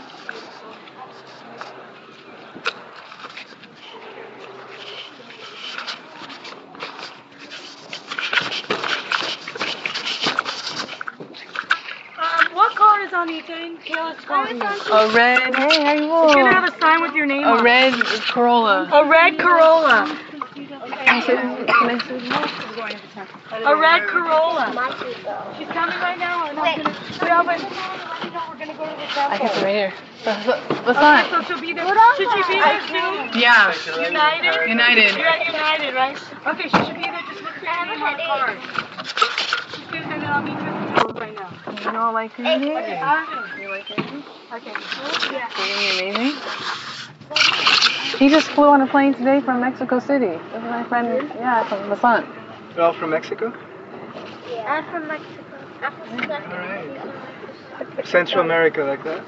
Um, what color is on the thing? Kayla's calling me. A red. Hey, how you doing? It's gonna have a sign with your name A on it. red Corolla. A red Corolla. Can I sit? Can I sit? A red Corolla. She's coming right now. And I'm gonna, yeah, but we're gonna go to the temple. I can sit right here. Okay, Vasant. so she'll be there. Should she be there soon? Yeah. United? United. You're at United, right? Okay, she should be there. Just look for your name on the card. She's good, and then I'll meet you at the temple right now. You know I like her. Okay. You like her? Okay. Yeah. Isn't he amazing? He just flew on a plane today from Mexico City. This is my friend, yeah, from Vasant. You're all from Mexico? I'm from Mexico. I'm from Mexico. Alright. Central America like that?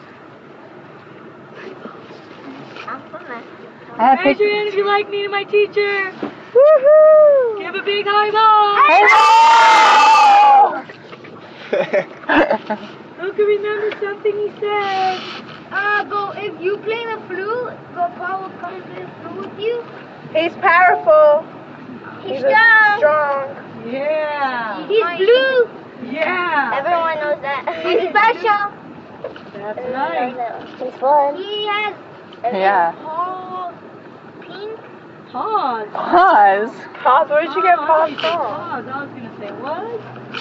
I'm from Mexico. I have pic- Adrian, if you like me and my teacher. Woohoo! Give a big high five! Who can remember something he said? Uh, go, if you play the flute, go Paul will come play the flute with you. He's powerful. He's, strong. strong. Yeah. He's blue. Yeah. Everyone knows that. He's special. That's right. He's fun. He has Yeah. Paul pink. Pause. Pause. Pause. Where did you get pause Pause. from? Pause. I was gonna say what?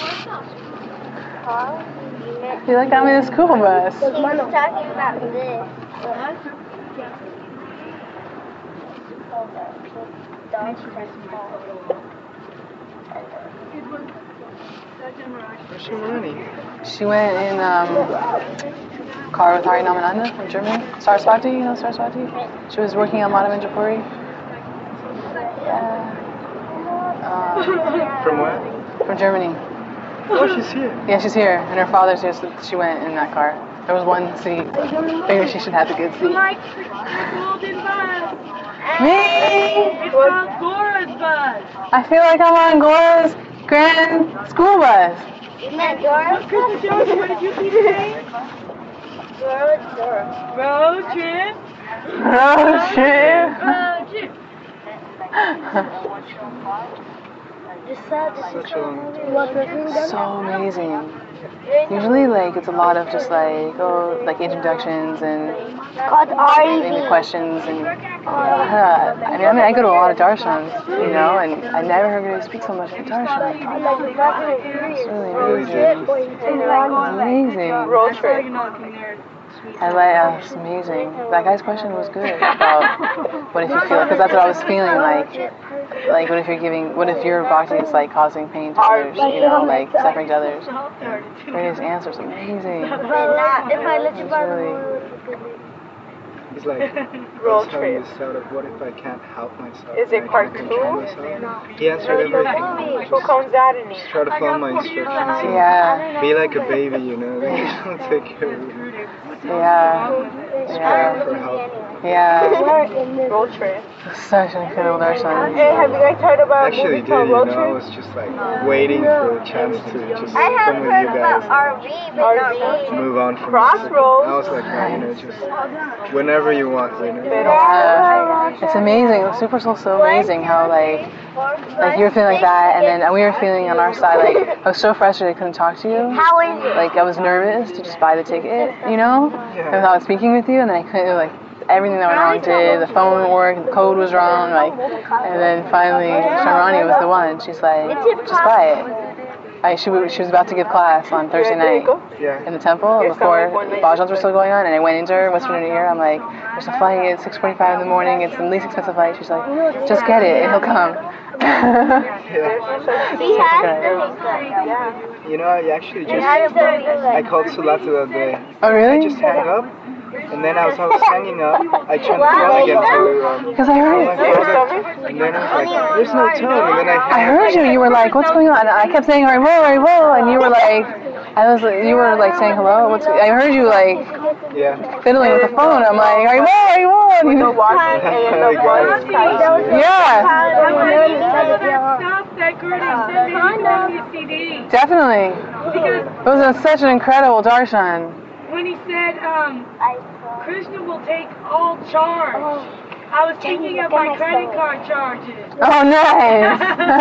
Paul. You like I'm in a school bus. He's talking about this. Where's your money? She went in um car with Hari Namananda from Germany. Saraswati, you know Saraswati? She was working on Madhava Manjapuri. Yeah. Um, From where? from Germany. Oh, she's here. Yeah, she's here, and her father's here, so she went in that car. There was one seat. Figured she should have the good seat. Golden bus. Me! It's called Gora's bus. I feel like I'm on Gora's grand school bus. Isn't that Dora? George, what did you keep saying? Dora, Dora. Road trip. Road trip. Road trip. Such a long So amazing. Usually, like, it's a lot of just like, oh, like introductions and maybe questions and. Uh, I mean, I mean, I go to a lot of darshans, you know, and I never heard anybody speak so much at darshan. It's really amazing. It's amazing. Road trip. I like, uh, it's amazing. That guy's question was good about what if you feel, because that's what I was feeling like. Like, what if you're giving, what if your bhakti is like causing pain to others, you know, like suffering to others? His answer's amazing. If I let you buy Really. He's like, Road he's telling this out of what if I can't help myself? Is it I part can't two? control myself? He answered everything. Who comes out in Just try to follow my instructions. Yeah. Be like a baby, you know. He'll take care of you. Yeah. Just Yeah. cry out for help. Yeah. Road trip. Such an incredible darshan. Hey, have you guys heard about a Actually movie did, called you Road know. I Trip? was just like waiting for a chance to just I have come with heard you about guys. R V, but not really. Move on from Crossroads. I was like, no, you know, just whenever you want, you know. Yeah. It's amazing. The Super Soul's so amazing how like like you were feeling like that, and then we were feeling on our side like I was so frustrated I couldn't talk to you. How is it? Like I was nervous to just buy the ticket, you know, without speaking with you, and then I couldn't like everything that went wrong did. The phone wouldn't work, the code was wrong, like, and then finally Sharmani was the one. She's like, just buy it. I, she, was- she was about to give class on Thursday night in the temple before bhajans were still going on, and I went into her, whispered in her ear, I'm like, there's a flight at six forty-five in the morning, it's the least expensive flight. She's like, just get it, and he'll come. He has You know, I actually He has just, the- I called Sulata that day. Oh, really? I just hung up, And then as I was hanging up, I turned the phone again to um, Because I heard my it. father, and then I was like, there's no tone, and then I I heard you. You were like, "What's going on?" And I kept saying, "Haribo, Haribo," and you were like, I was, you were like saying hello. What's? I heard you like yeah. fiddling with the phone. I'm like, "Haribo, Haribo," and you. Yeah. Definitely. It was a, such an incredible darshan. When he said, um, Krishna will take all charge. I was thinking of my credit card charges. Oh, nice.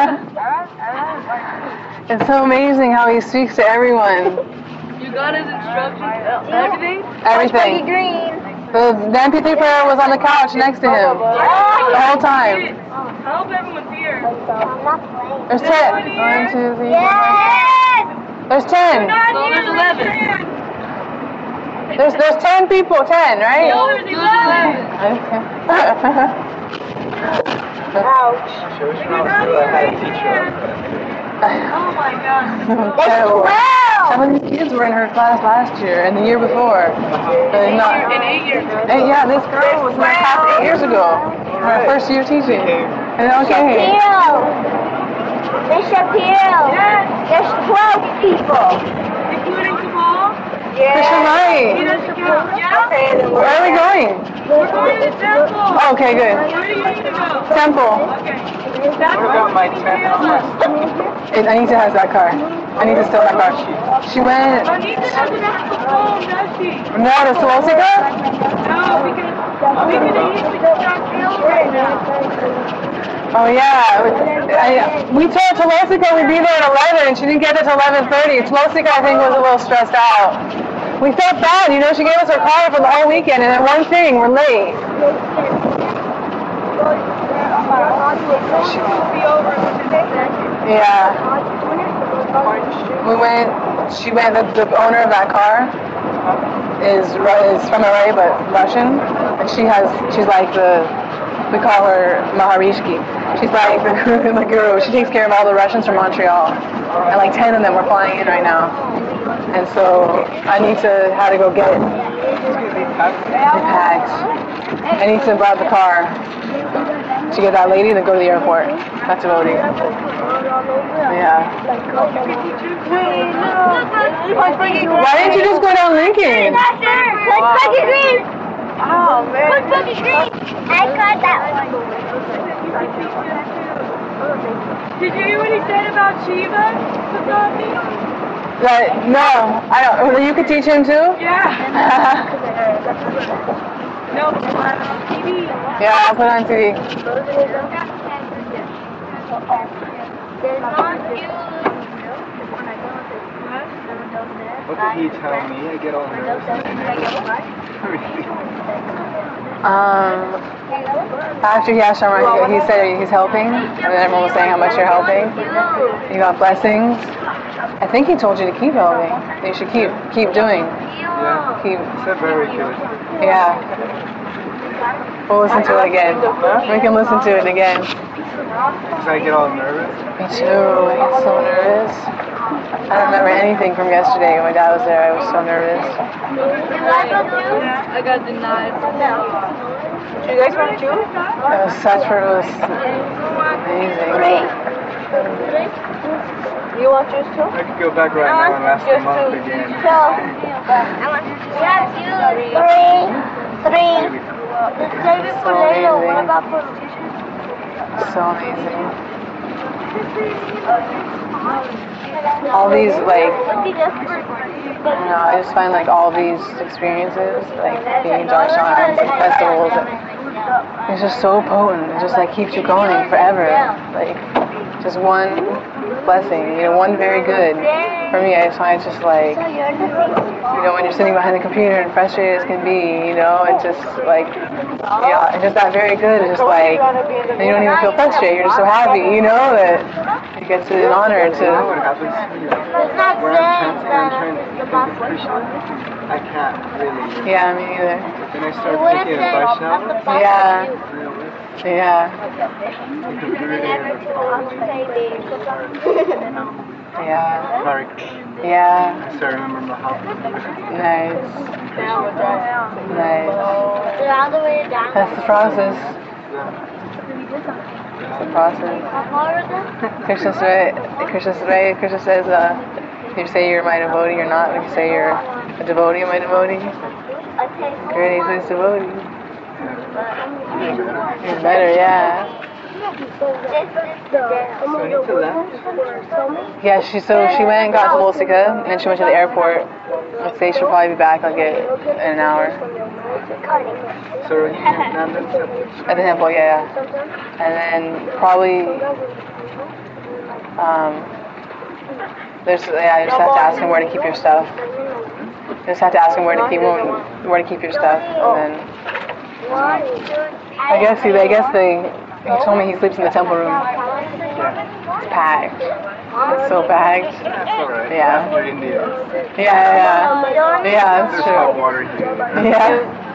It's so amazing how he speaks to everyone. You got his instructions? Everything? Everything. The M P three player was on the couch next to him the whole time. I hope everyone's here. There's ten. One, two, three, four, five. There's ten. No, there's eleven. There's there's ten people. Ten, right? No, there's eleven. Ouch. Oh my God. Terrible. Some of these kids were in her class last year and the year before. Uh, not, In eight years. Hey, yeah, this girl was in my class eight years ago. Her first year teaching. And okay. Miss Shapiro. There's twelve people. Including Kamal? Krishna Mai. Yeah. Where are we going? We're going to the temple. Oh, okay, good. Where do you need to go? Temple. Okay. What about my tent? And Anita has that car. Anita still that car. She went. Anita doesn't have the phone, does she? No, to Solosika? No, because we can easily start killed right now. Oh yeah. I, we told Tolosika we'd be there at eleven, and she didn't get there till eleven thirty. Tolosika, I think, was a little stressed out. We felt bad, you know. She gave us her car for the whole weekend, and then one thing, we're late. Yeah. We went. She went. The, the owner of that car is is from L A but Russian, and she has. She's like the. We call her Maharishki. She's like the guru, the guru. She takes care of all the Russians from Montreal, and like ten of them were flying in right now. And so Anita had to go get it. Packed. Anita brought the car to get that lady, then go to the airport. That's what we Yeah. Why didn't you just go down Lincoln? Oh, man. Look at the screen. I caught that one. Did you hear what he said about Shiva? That, no, I don't. You could teach him too? Yeah. No, put it on T V. Yeah, I'll put it on T V. What did he tell me? I get all nervous. Um, after he asked Shamar, he said he's helping, and then everyone was saying how much you're helping. You got blessings. I think he told you to keep helping. You should keep keep doing. Yeah. Keep. It's very good. Yeah. We'll listen to it again. We can listen to it again. Because I get all nervous. Me too. I get so nervous. I don't remember anything from yesterday when my dad was there. I was so nervous. I got denied. Do you guys want to? It was such for it was amazing. You want juice too? I could go back right now and last a month again. So, I want two, three, three. Save it for later. What about for So amazing. All these, like, I don't know, I just find, like, all these experiences, like, being darshans and festivals, it's just so potent. It just, like, keeps you going forever. Like, just one blessing, you know, one very good. For me, I just find it's just, like, you know, when you're sitting behind the computer and frustrated as can be, you know, it's just, like, yeah, it's just that very good. It's just, like, and you don't even feel frustrated. You're just so happy, you know, that it gets an honor to... You know what happens? When I'm trying to think of Krishna, I can't really... Yeah, me either. Then I start thinking of Vaishnava. Yeah. Yeah. Yeah. Sorry. Yeah. I still remember Mahaprabhu. Nice. Nice. all the way down. That's the process. That's the process. Krishna's right. Krishna's right. Krishna says, uh, if you say you're my devotee, you're not. If you say you're a devotee, my devotee. Grenade says devotee. You're better, yeah. Yeah, she so she went and got to Wolsika, and then she went to the airport. I'd say she'll probably be back like in an hour. So At the temple, yeah, yeah. And then probably um there's yeah, you just have to ask him where to keep your stuff. You just have to ask him where to keep where to keep your stuff, and then I guess he I guess they he told me he sleeps in the temple room. It's packed. It's so packed. That's alright. Yeah. After India. Yeah, yeah. Yeah, that's There's true. hot water here. Yeah.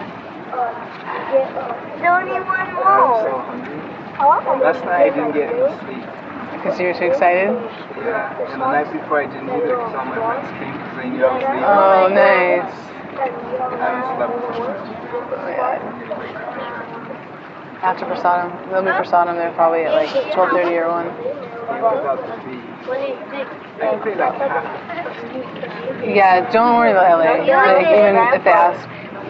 There's only one I'm more. so hungry. Last night I didn't get any sleep. Because you were too excited? Yeah. And the night before I didn't either because all my friends came because they knew I was leaving. Oh, nice. I haven't slept so much. Oh, yeah. After Prasadam, there'll be Prasadam there probably at like twelve thirty or one. I can pay that half. Yeah, don't worry about L A. Like, even if they ask.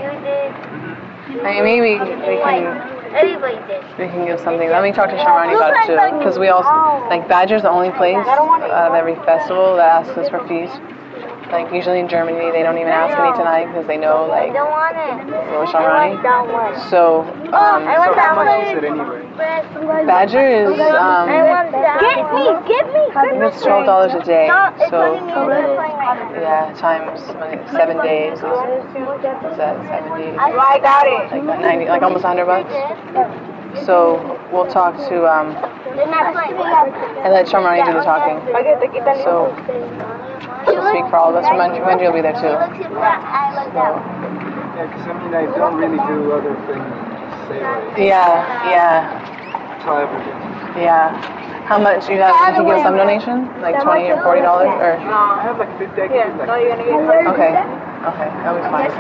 I mean, maybe we can Everybody did. we can give something. Let me talk to Sharmani about it too, because we also like Badger's the only place out of every festival that asks us for fees. Like usually in Germany, they don't even ask me tonight because they know like I don't want it. Rosh Sharmani. So um, I want So how that much one. is it anyway? Badger is um, I want that. Get me, get me. I think it's twelve dollars a day. It's So only me. We're playing right now. yeah, times like, seven days. Is, is that seventy? I got it. Like ninety, like almost a hundred bucks. So we'll talk to um, They're not playing. and let Sharmani do the talking. So she'll speak for all of us. Manju will be there too. I like that one. Yeah, because I mean I don't really do other things. Just say like. Yeah, yeah, That's all I ever do. yeah. How much you have? Did you give some donation? Like twenty or forty dollars, or? No, I have like fifty. I can give like. Okay, okay, that'll be fine.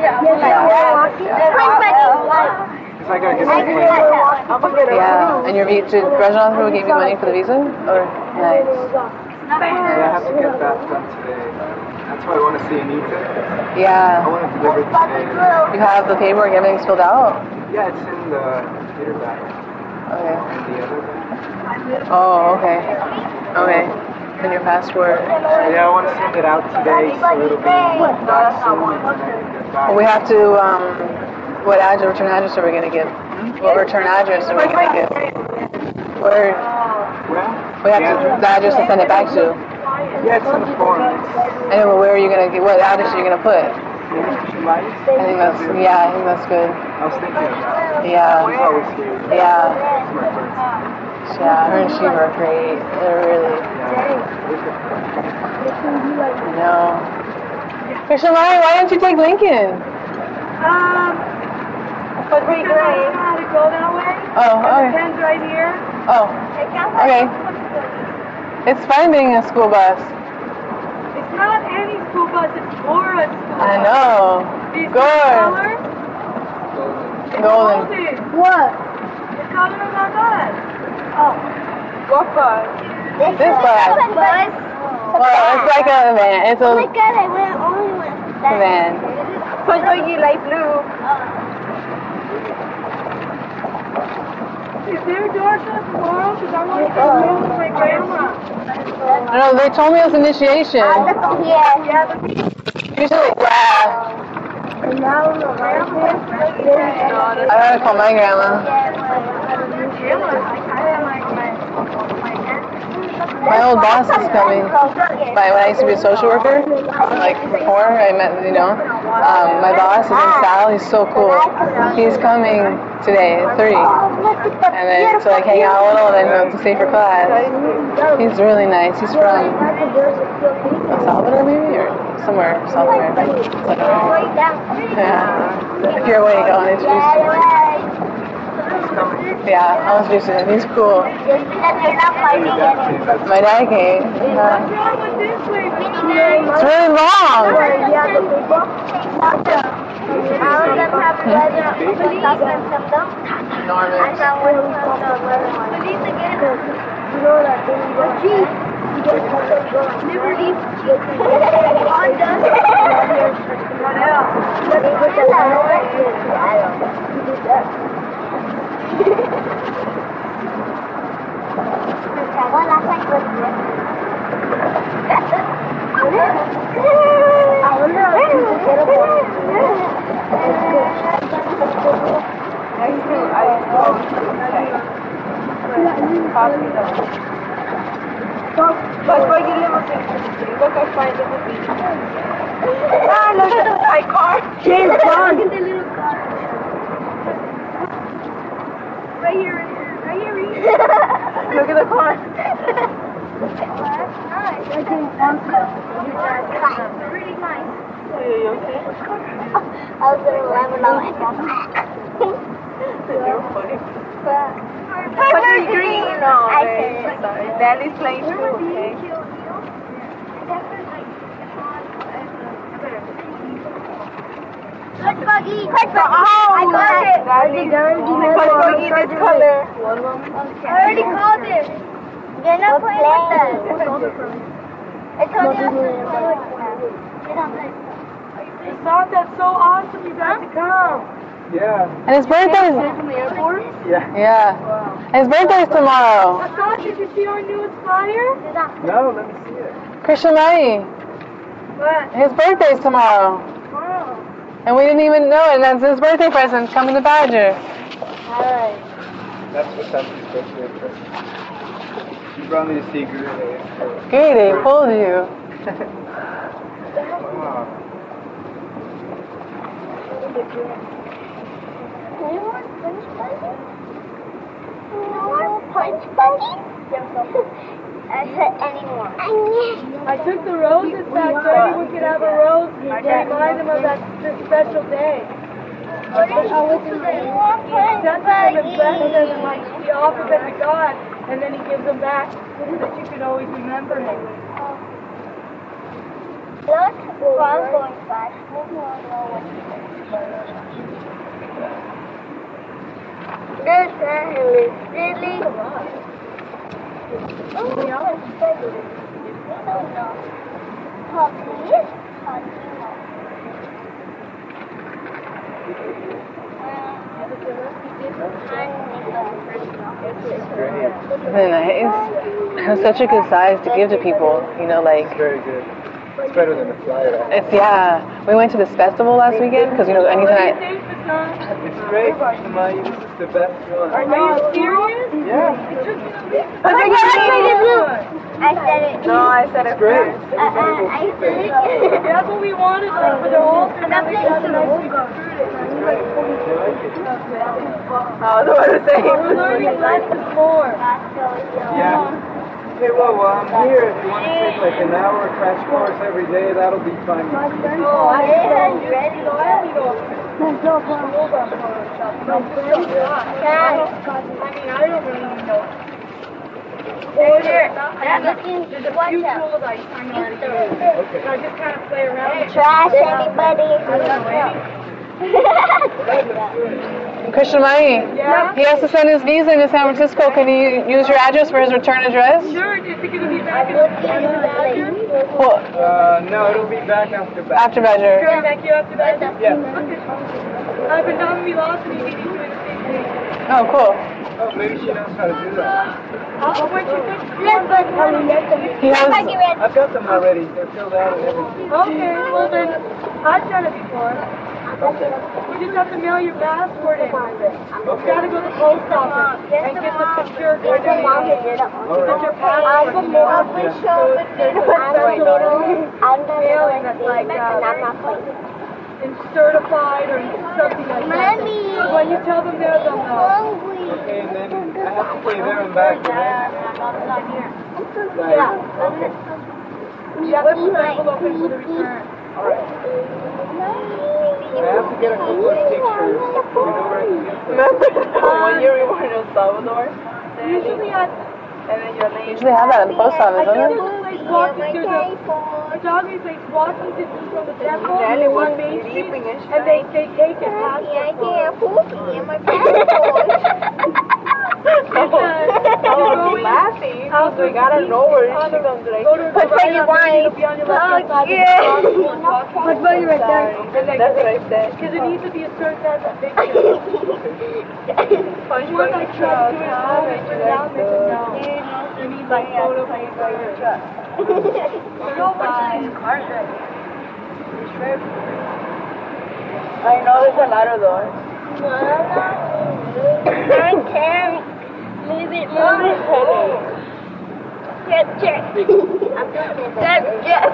Because I gotta get some money. Yeah, and your visa, did Rajanath who gave you money for the visa? Or nice. Yeah, I have to get that done today. That's why I want to see Anita. Yeah. I want to deliver it today. You have the paperwork, everything's filled out? Yeah, it's in the computer bag. Okay. And the other bag. Oh, okay. Okay. And your passport. Yeah, I want to send it out today, so it'll be back soon. And then I can get back. Well, we have to, um, what address, return address are we going to give? What return address are we going to give? Where, we have to, the address to send it back to. Yeah, it's in the form. I know, but where are you going to get, what address are you going to put? I think that's, yeah, I think that's good. I was thinking of that. Yeah. She's always here. Yeah. It's my birthday. Yeah, her and Shiva are great. They're really, no. Krishna, why, why don't you take Lincoln? Um, but we know how to go that way. Oh, okay. The pen's right here. Oh, okay. It's fine being in a school bus. It's not any school bus, it's Bora's school bus. I know. Do you see Good. the color? Golden. Golden. What? The color of our bus. Oh. What bus? This bus. Well, it's like a van. It's a Oh my god, I went only with that. van. But oh, you like blue. Is there a door to tomorrow? Because I want to go with my grandma. No, they told me it was initiation. Yeah. Yeah, but Usually, yeah. I gotta call my grandma. My old boss is coming. My, when I used to be a social worker, like before I met, you know, um, my boss is in Sal. He's so cool. He's coming today at three, and then to like hang out a little, and then go to stay for class. He's really nice. He's from El Salvador, maybe, or somewhere South America. Yeah. If you're awake, I'll introduce you. Yeah, I'll introduce you. He's cool. My dad came. Yeah. It's really long. All of them have leather stuff and some don't. And some with some leather. Police again. You know that thing you go Jeep. You get Liberty. Honda. What else? They put the leather back in. I don't know. You did that. Well, that's like good. I wonder how you can get a boy. But for you little things, look, I find it with me. Ah, look at the side car. James Bond. Look at the little car. Right here, right here, right here. Look at the car. Nice. I think Bond. Really nice. Are you okay? I was gonna laugh and I You're funny. But But you're green. No, babe. Sorry. Daddy's playing too, okay? Push buggy. Push buggy. I got it. Daddy, push buggy this color. I already called it. You're not playing with us. I told you I was playing. It's not that's so awesome you got to come. Yeah. And his birthday's From the airport? Yeah. yeah. And his birthday's tomorrow. Asad, did you see our newest flyer? No, let me see it. Krishnamani. What? His birthday's tomorrow. Tomorrow. And we didn't even know it. And that's his birthday present. Coming to Badger. Alright. That's what Santi's birthday present. She brought me to see Guru Day. Guru Day pulled you. Wow. You want punch buggy? You want punch buggy? I said anymore. I took the roses back so everyone could have a rose to remind them of that this special day. What is you want punch Sent them and blessed them and buggy? like he offers them to God and then he gives them back so that you can always remember him. Look, I'm going fast. Maybe I'll know what this guy is silly. Oh, we are silly. I don't know. Puppy is Very nice. It was such a good size to give to people. You know, like. It's very good. It's better than a flyer. It's yeah. We went to this festival last weekend because you know anytime I. It's great, Krishnamani. This is the best one. Are you serious? Yeah. I said it. I said it. No, I said it Great. first. Uh, uh, I said it. That's what we wanted like, for the altar. I'm not playing some Oh, the one to say. We're learning lessons more. Yeah. Okay, well, while I'm here, if you want to take like an hour crash course every day, that'll be fine. Oh, I am ready. You know, I have to go. I mean, I don't really even know. Oh, here. There's a few tools I kind of already do. So I just kind of play around with it. Trash anybody. I don't know any. Krishnamani, Yeah? he has to send his visa into San Francisco. Can you use your address for his return address? Sure, is it going to be back in the Well, Uh, no, it'll be back after back. after Badger. Sure, back you after that? Yeah. Okay. I've been down to Milan and he's doing the same thing. Oh, cool. Oh, maybe she knows how to do that. I'll wait you think. He has. I've got them already. They're filled out and everything. Okay, well then, I've done it before. Okay. You just have to mail your passport in. You gotta go to the post office and get the picture. Get your passport. Mailing that's like uh, certified or something like that. So when you tell them there, they'll know. Okay, and then I have to pay there and back, right? Yeah. Okay. Yeah, let's put the envelope in for the return. Alright. I have to get a couple of pictures. You know where I can get them. Remember the one year we were in El Salvador? Usually I, And then your name. Usually have that at the post office, don't I you? know this place walking through the photography place, Washington from the temple, on Main Street, and they, they take it past the poopy in my passport. Oh, laughing. We gotta know where she comes right. Put where you want. Oh, yeah. Put where you right there. That's right there. Because it needs to be a certain type of picture. Once I tried to do it, oh, it turned out, it turned out. It needs like photo place by your truck. There's no bunch of these cars right here. I know there's a lot of those. I can't. Move it, move it. Check, check. I'm doing it. Check, check.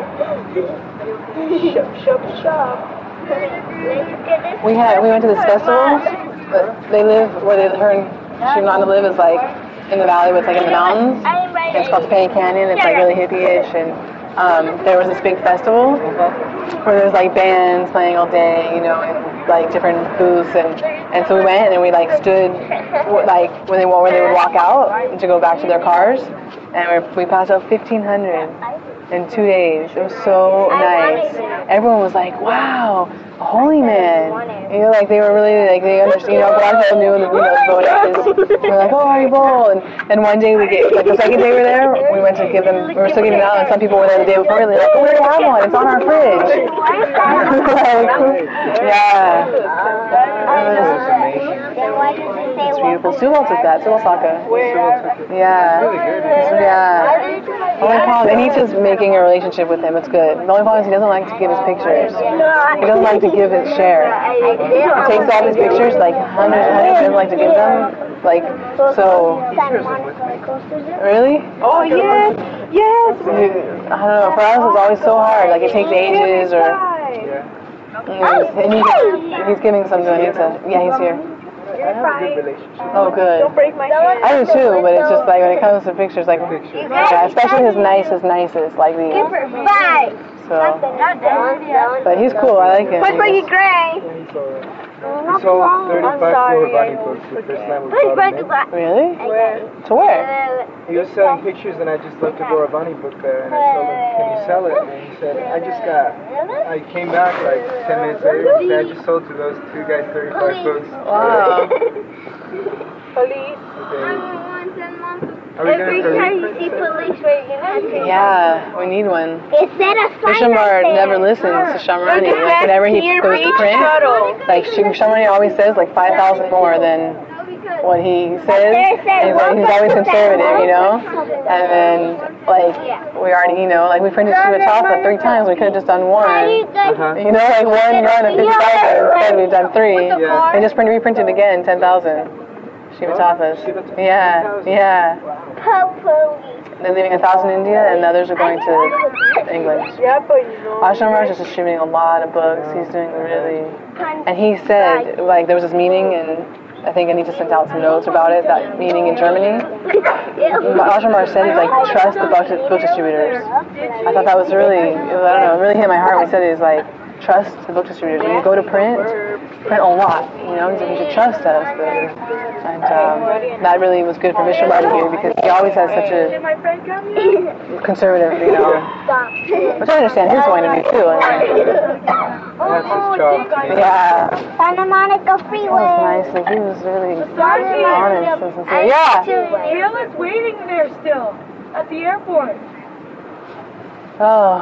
Shop, shop, shop. We had we went to this festival, but they live where they her and Shimnanda live is like in the valley with like in the mountains. And it's called Pain Canyon. It's like really hippie-ish, and um, there was this big festival where there's like bands playing all day, you know, and like different booths, and and so we went and we like stood like when they when they would walk out to go back to their cars, and we, we passed out fifteen hundred in two days. It was so nice. Everyone was like, wow, a holy man. You know, like they were really like they understood. You know, a lot of people knew the you know the Buddhists. They were like, oh, Haribol. And and one day we get like the second day we were there, we went to give them. We were still giving them out, and some people were there the day before. They're like, oh, we have one. It's on our fridge. Like, yeah. It's beautiful. Subal took that. Subal Saka. Yeah. Yeah. The only problem, and he's just making a relationship with him. It's good. The only problem is he doesn't like to give his pictures. He doesn't like to give his share. He takes all his pictures, like hundreds and hundreds, he doesn't like to give them. Like, so. Really? Oh, yes. Yes. I don't know. For us, it's always so hard. Like, it takes ages, or. And he's, he's giving some to Anita. Yeah, he's here. Oh, good. Don't break my hand. I do too, but it's just like when it comes to pictures, like, yeah, especially his nicest, nicest, like these. So, but he's cool. I like him. Put where you gray. He sold thirty-five Gauravani books the first time we brought him in. Really? To where? He was selling pictures, and I just left a Gauravani book there, and I told him, can you sell it? And he said, I just got, I came back like ten minutes later, and said, I just sold to those two guys thirty-five books. Wow. Police. Are we Every going time to you see police, where you gonna Yeah, we need one. Is that a sign Shamar right never listens to Shamrani. Like whenever he goes to print, like Shamrani always says like five thousand more than what he says. And he's, like, he's always conservative, you know. And then like we already, you know, like we printed Shivatapa three times. We could have just done one. Uh-huh. You know, like one run of fifty thousand. Instead we've done three. Yeah. And just print reprinted again ten thousand. Shivatapas. Yeah, yeah. They're leaving a thousand in India, and the others are going to England. Yeah, but you know. Ashram Raj is distributing a lot of books. He's doing really. And he said, like, there was this meeting, and I think Anita sent out some notes about it, that meeting in Germany. Ashram Raj said, he's like, trust the book, book distributors. I thought that was really, I don't know, it really hit my heart when he said it. He's like, trust the book distributors. When you go to print, print a lot, you know, you should trust us. And um, that really was good for Vishwamar to hear, because he always has such a conservative, you know, which I understand his point of view too. I mean, That's his job. yeah. Santa Monica Freeway. That was nice. Like, he was really honest and sincere. Yeah. Kayla's waiting there still at the airport. Oh.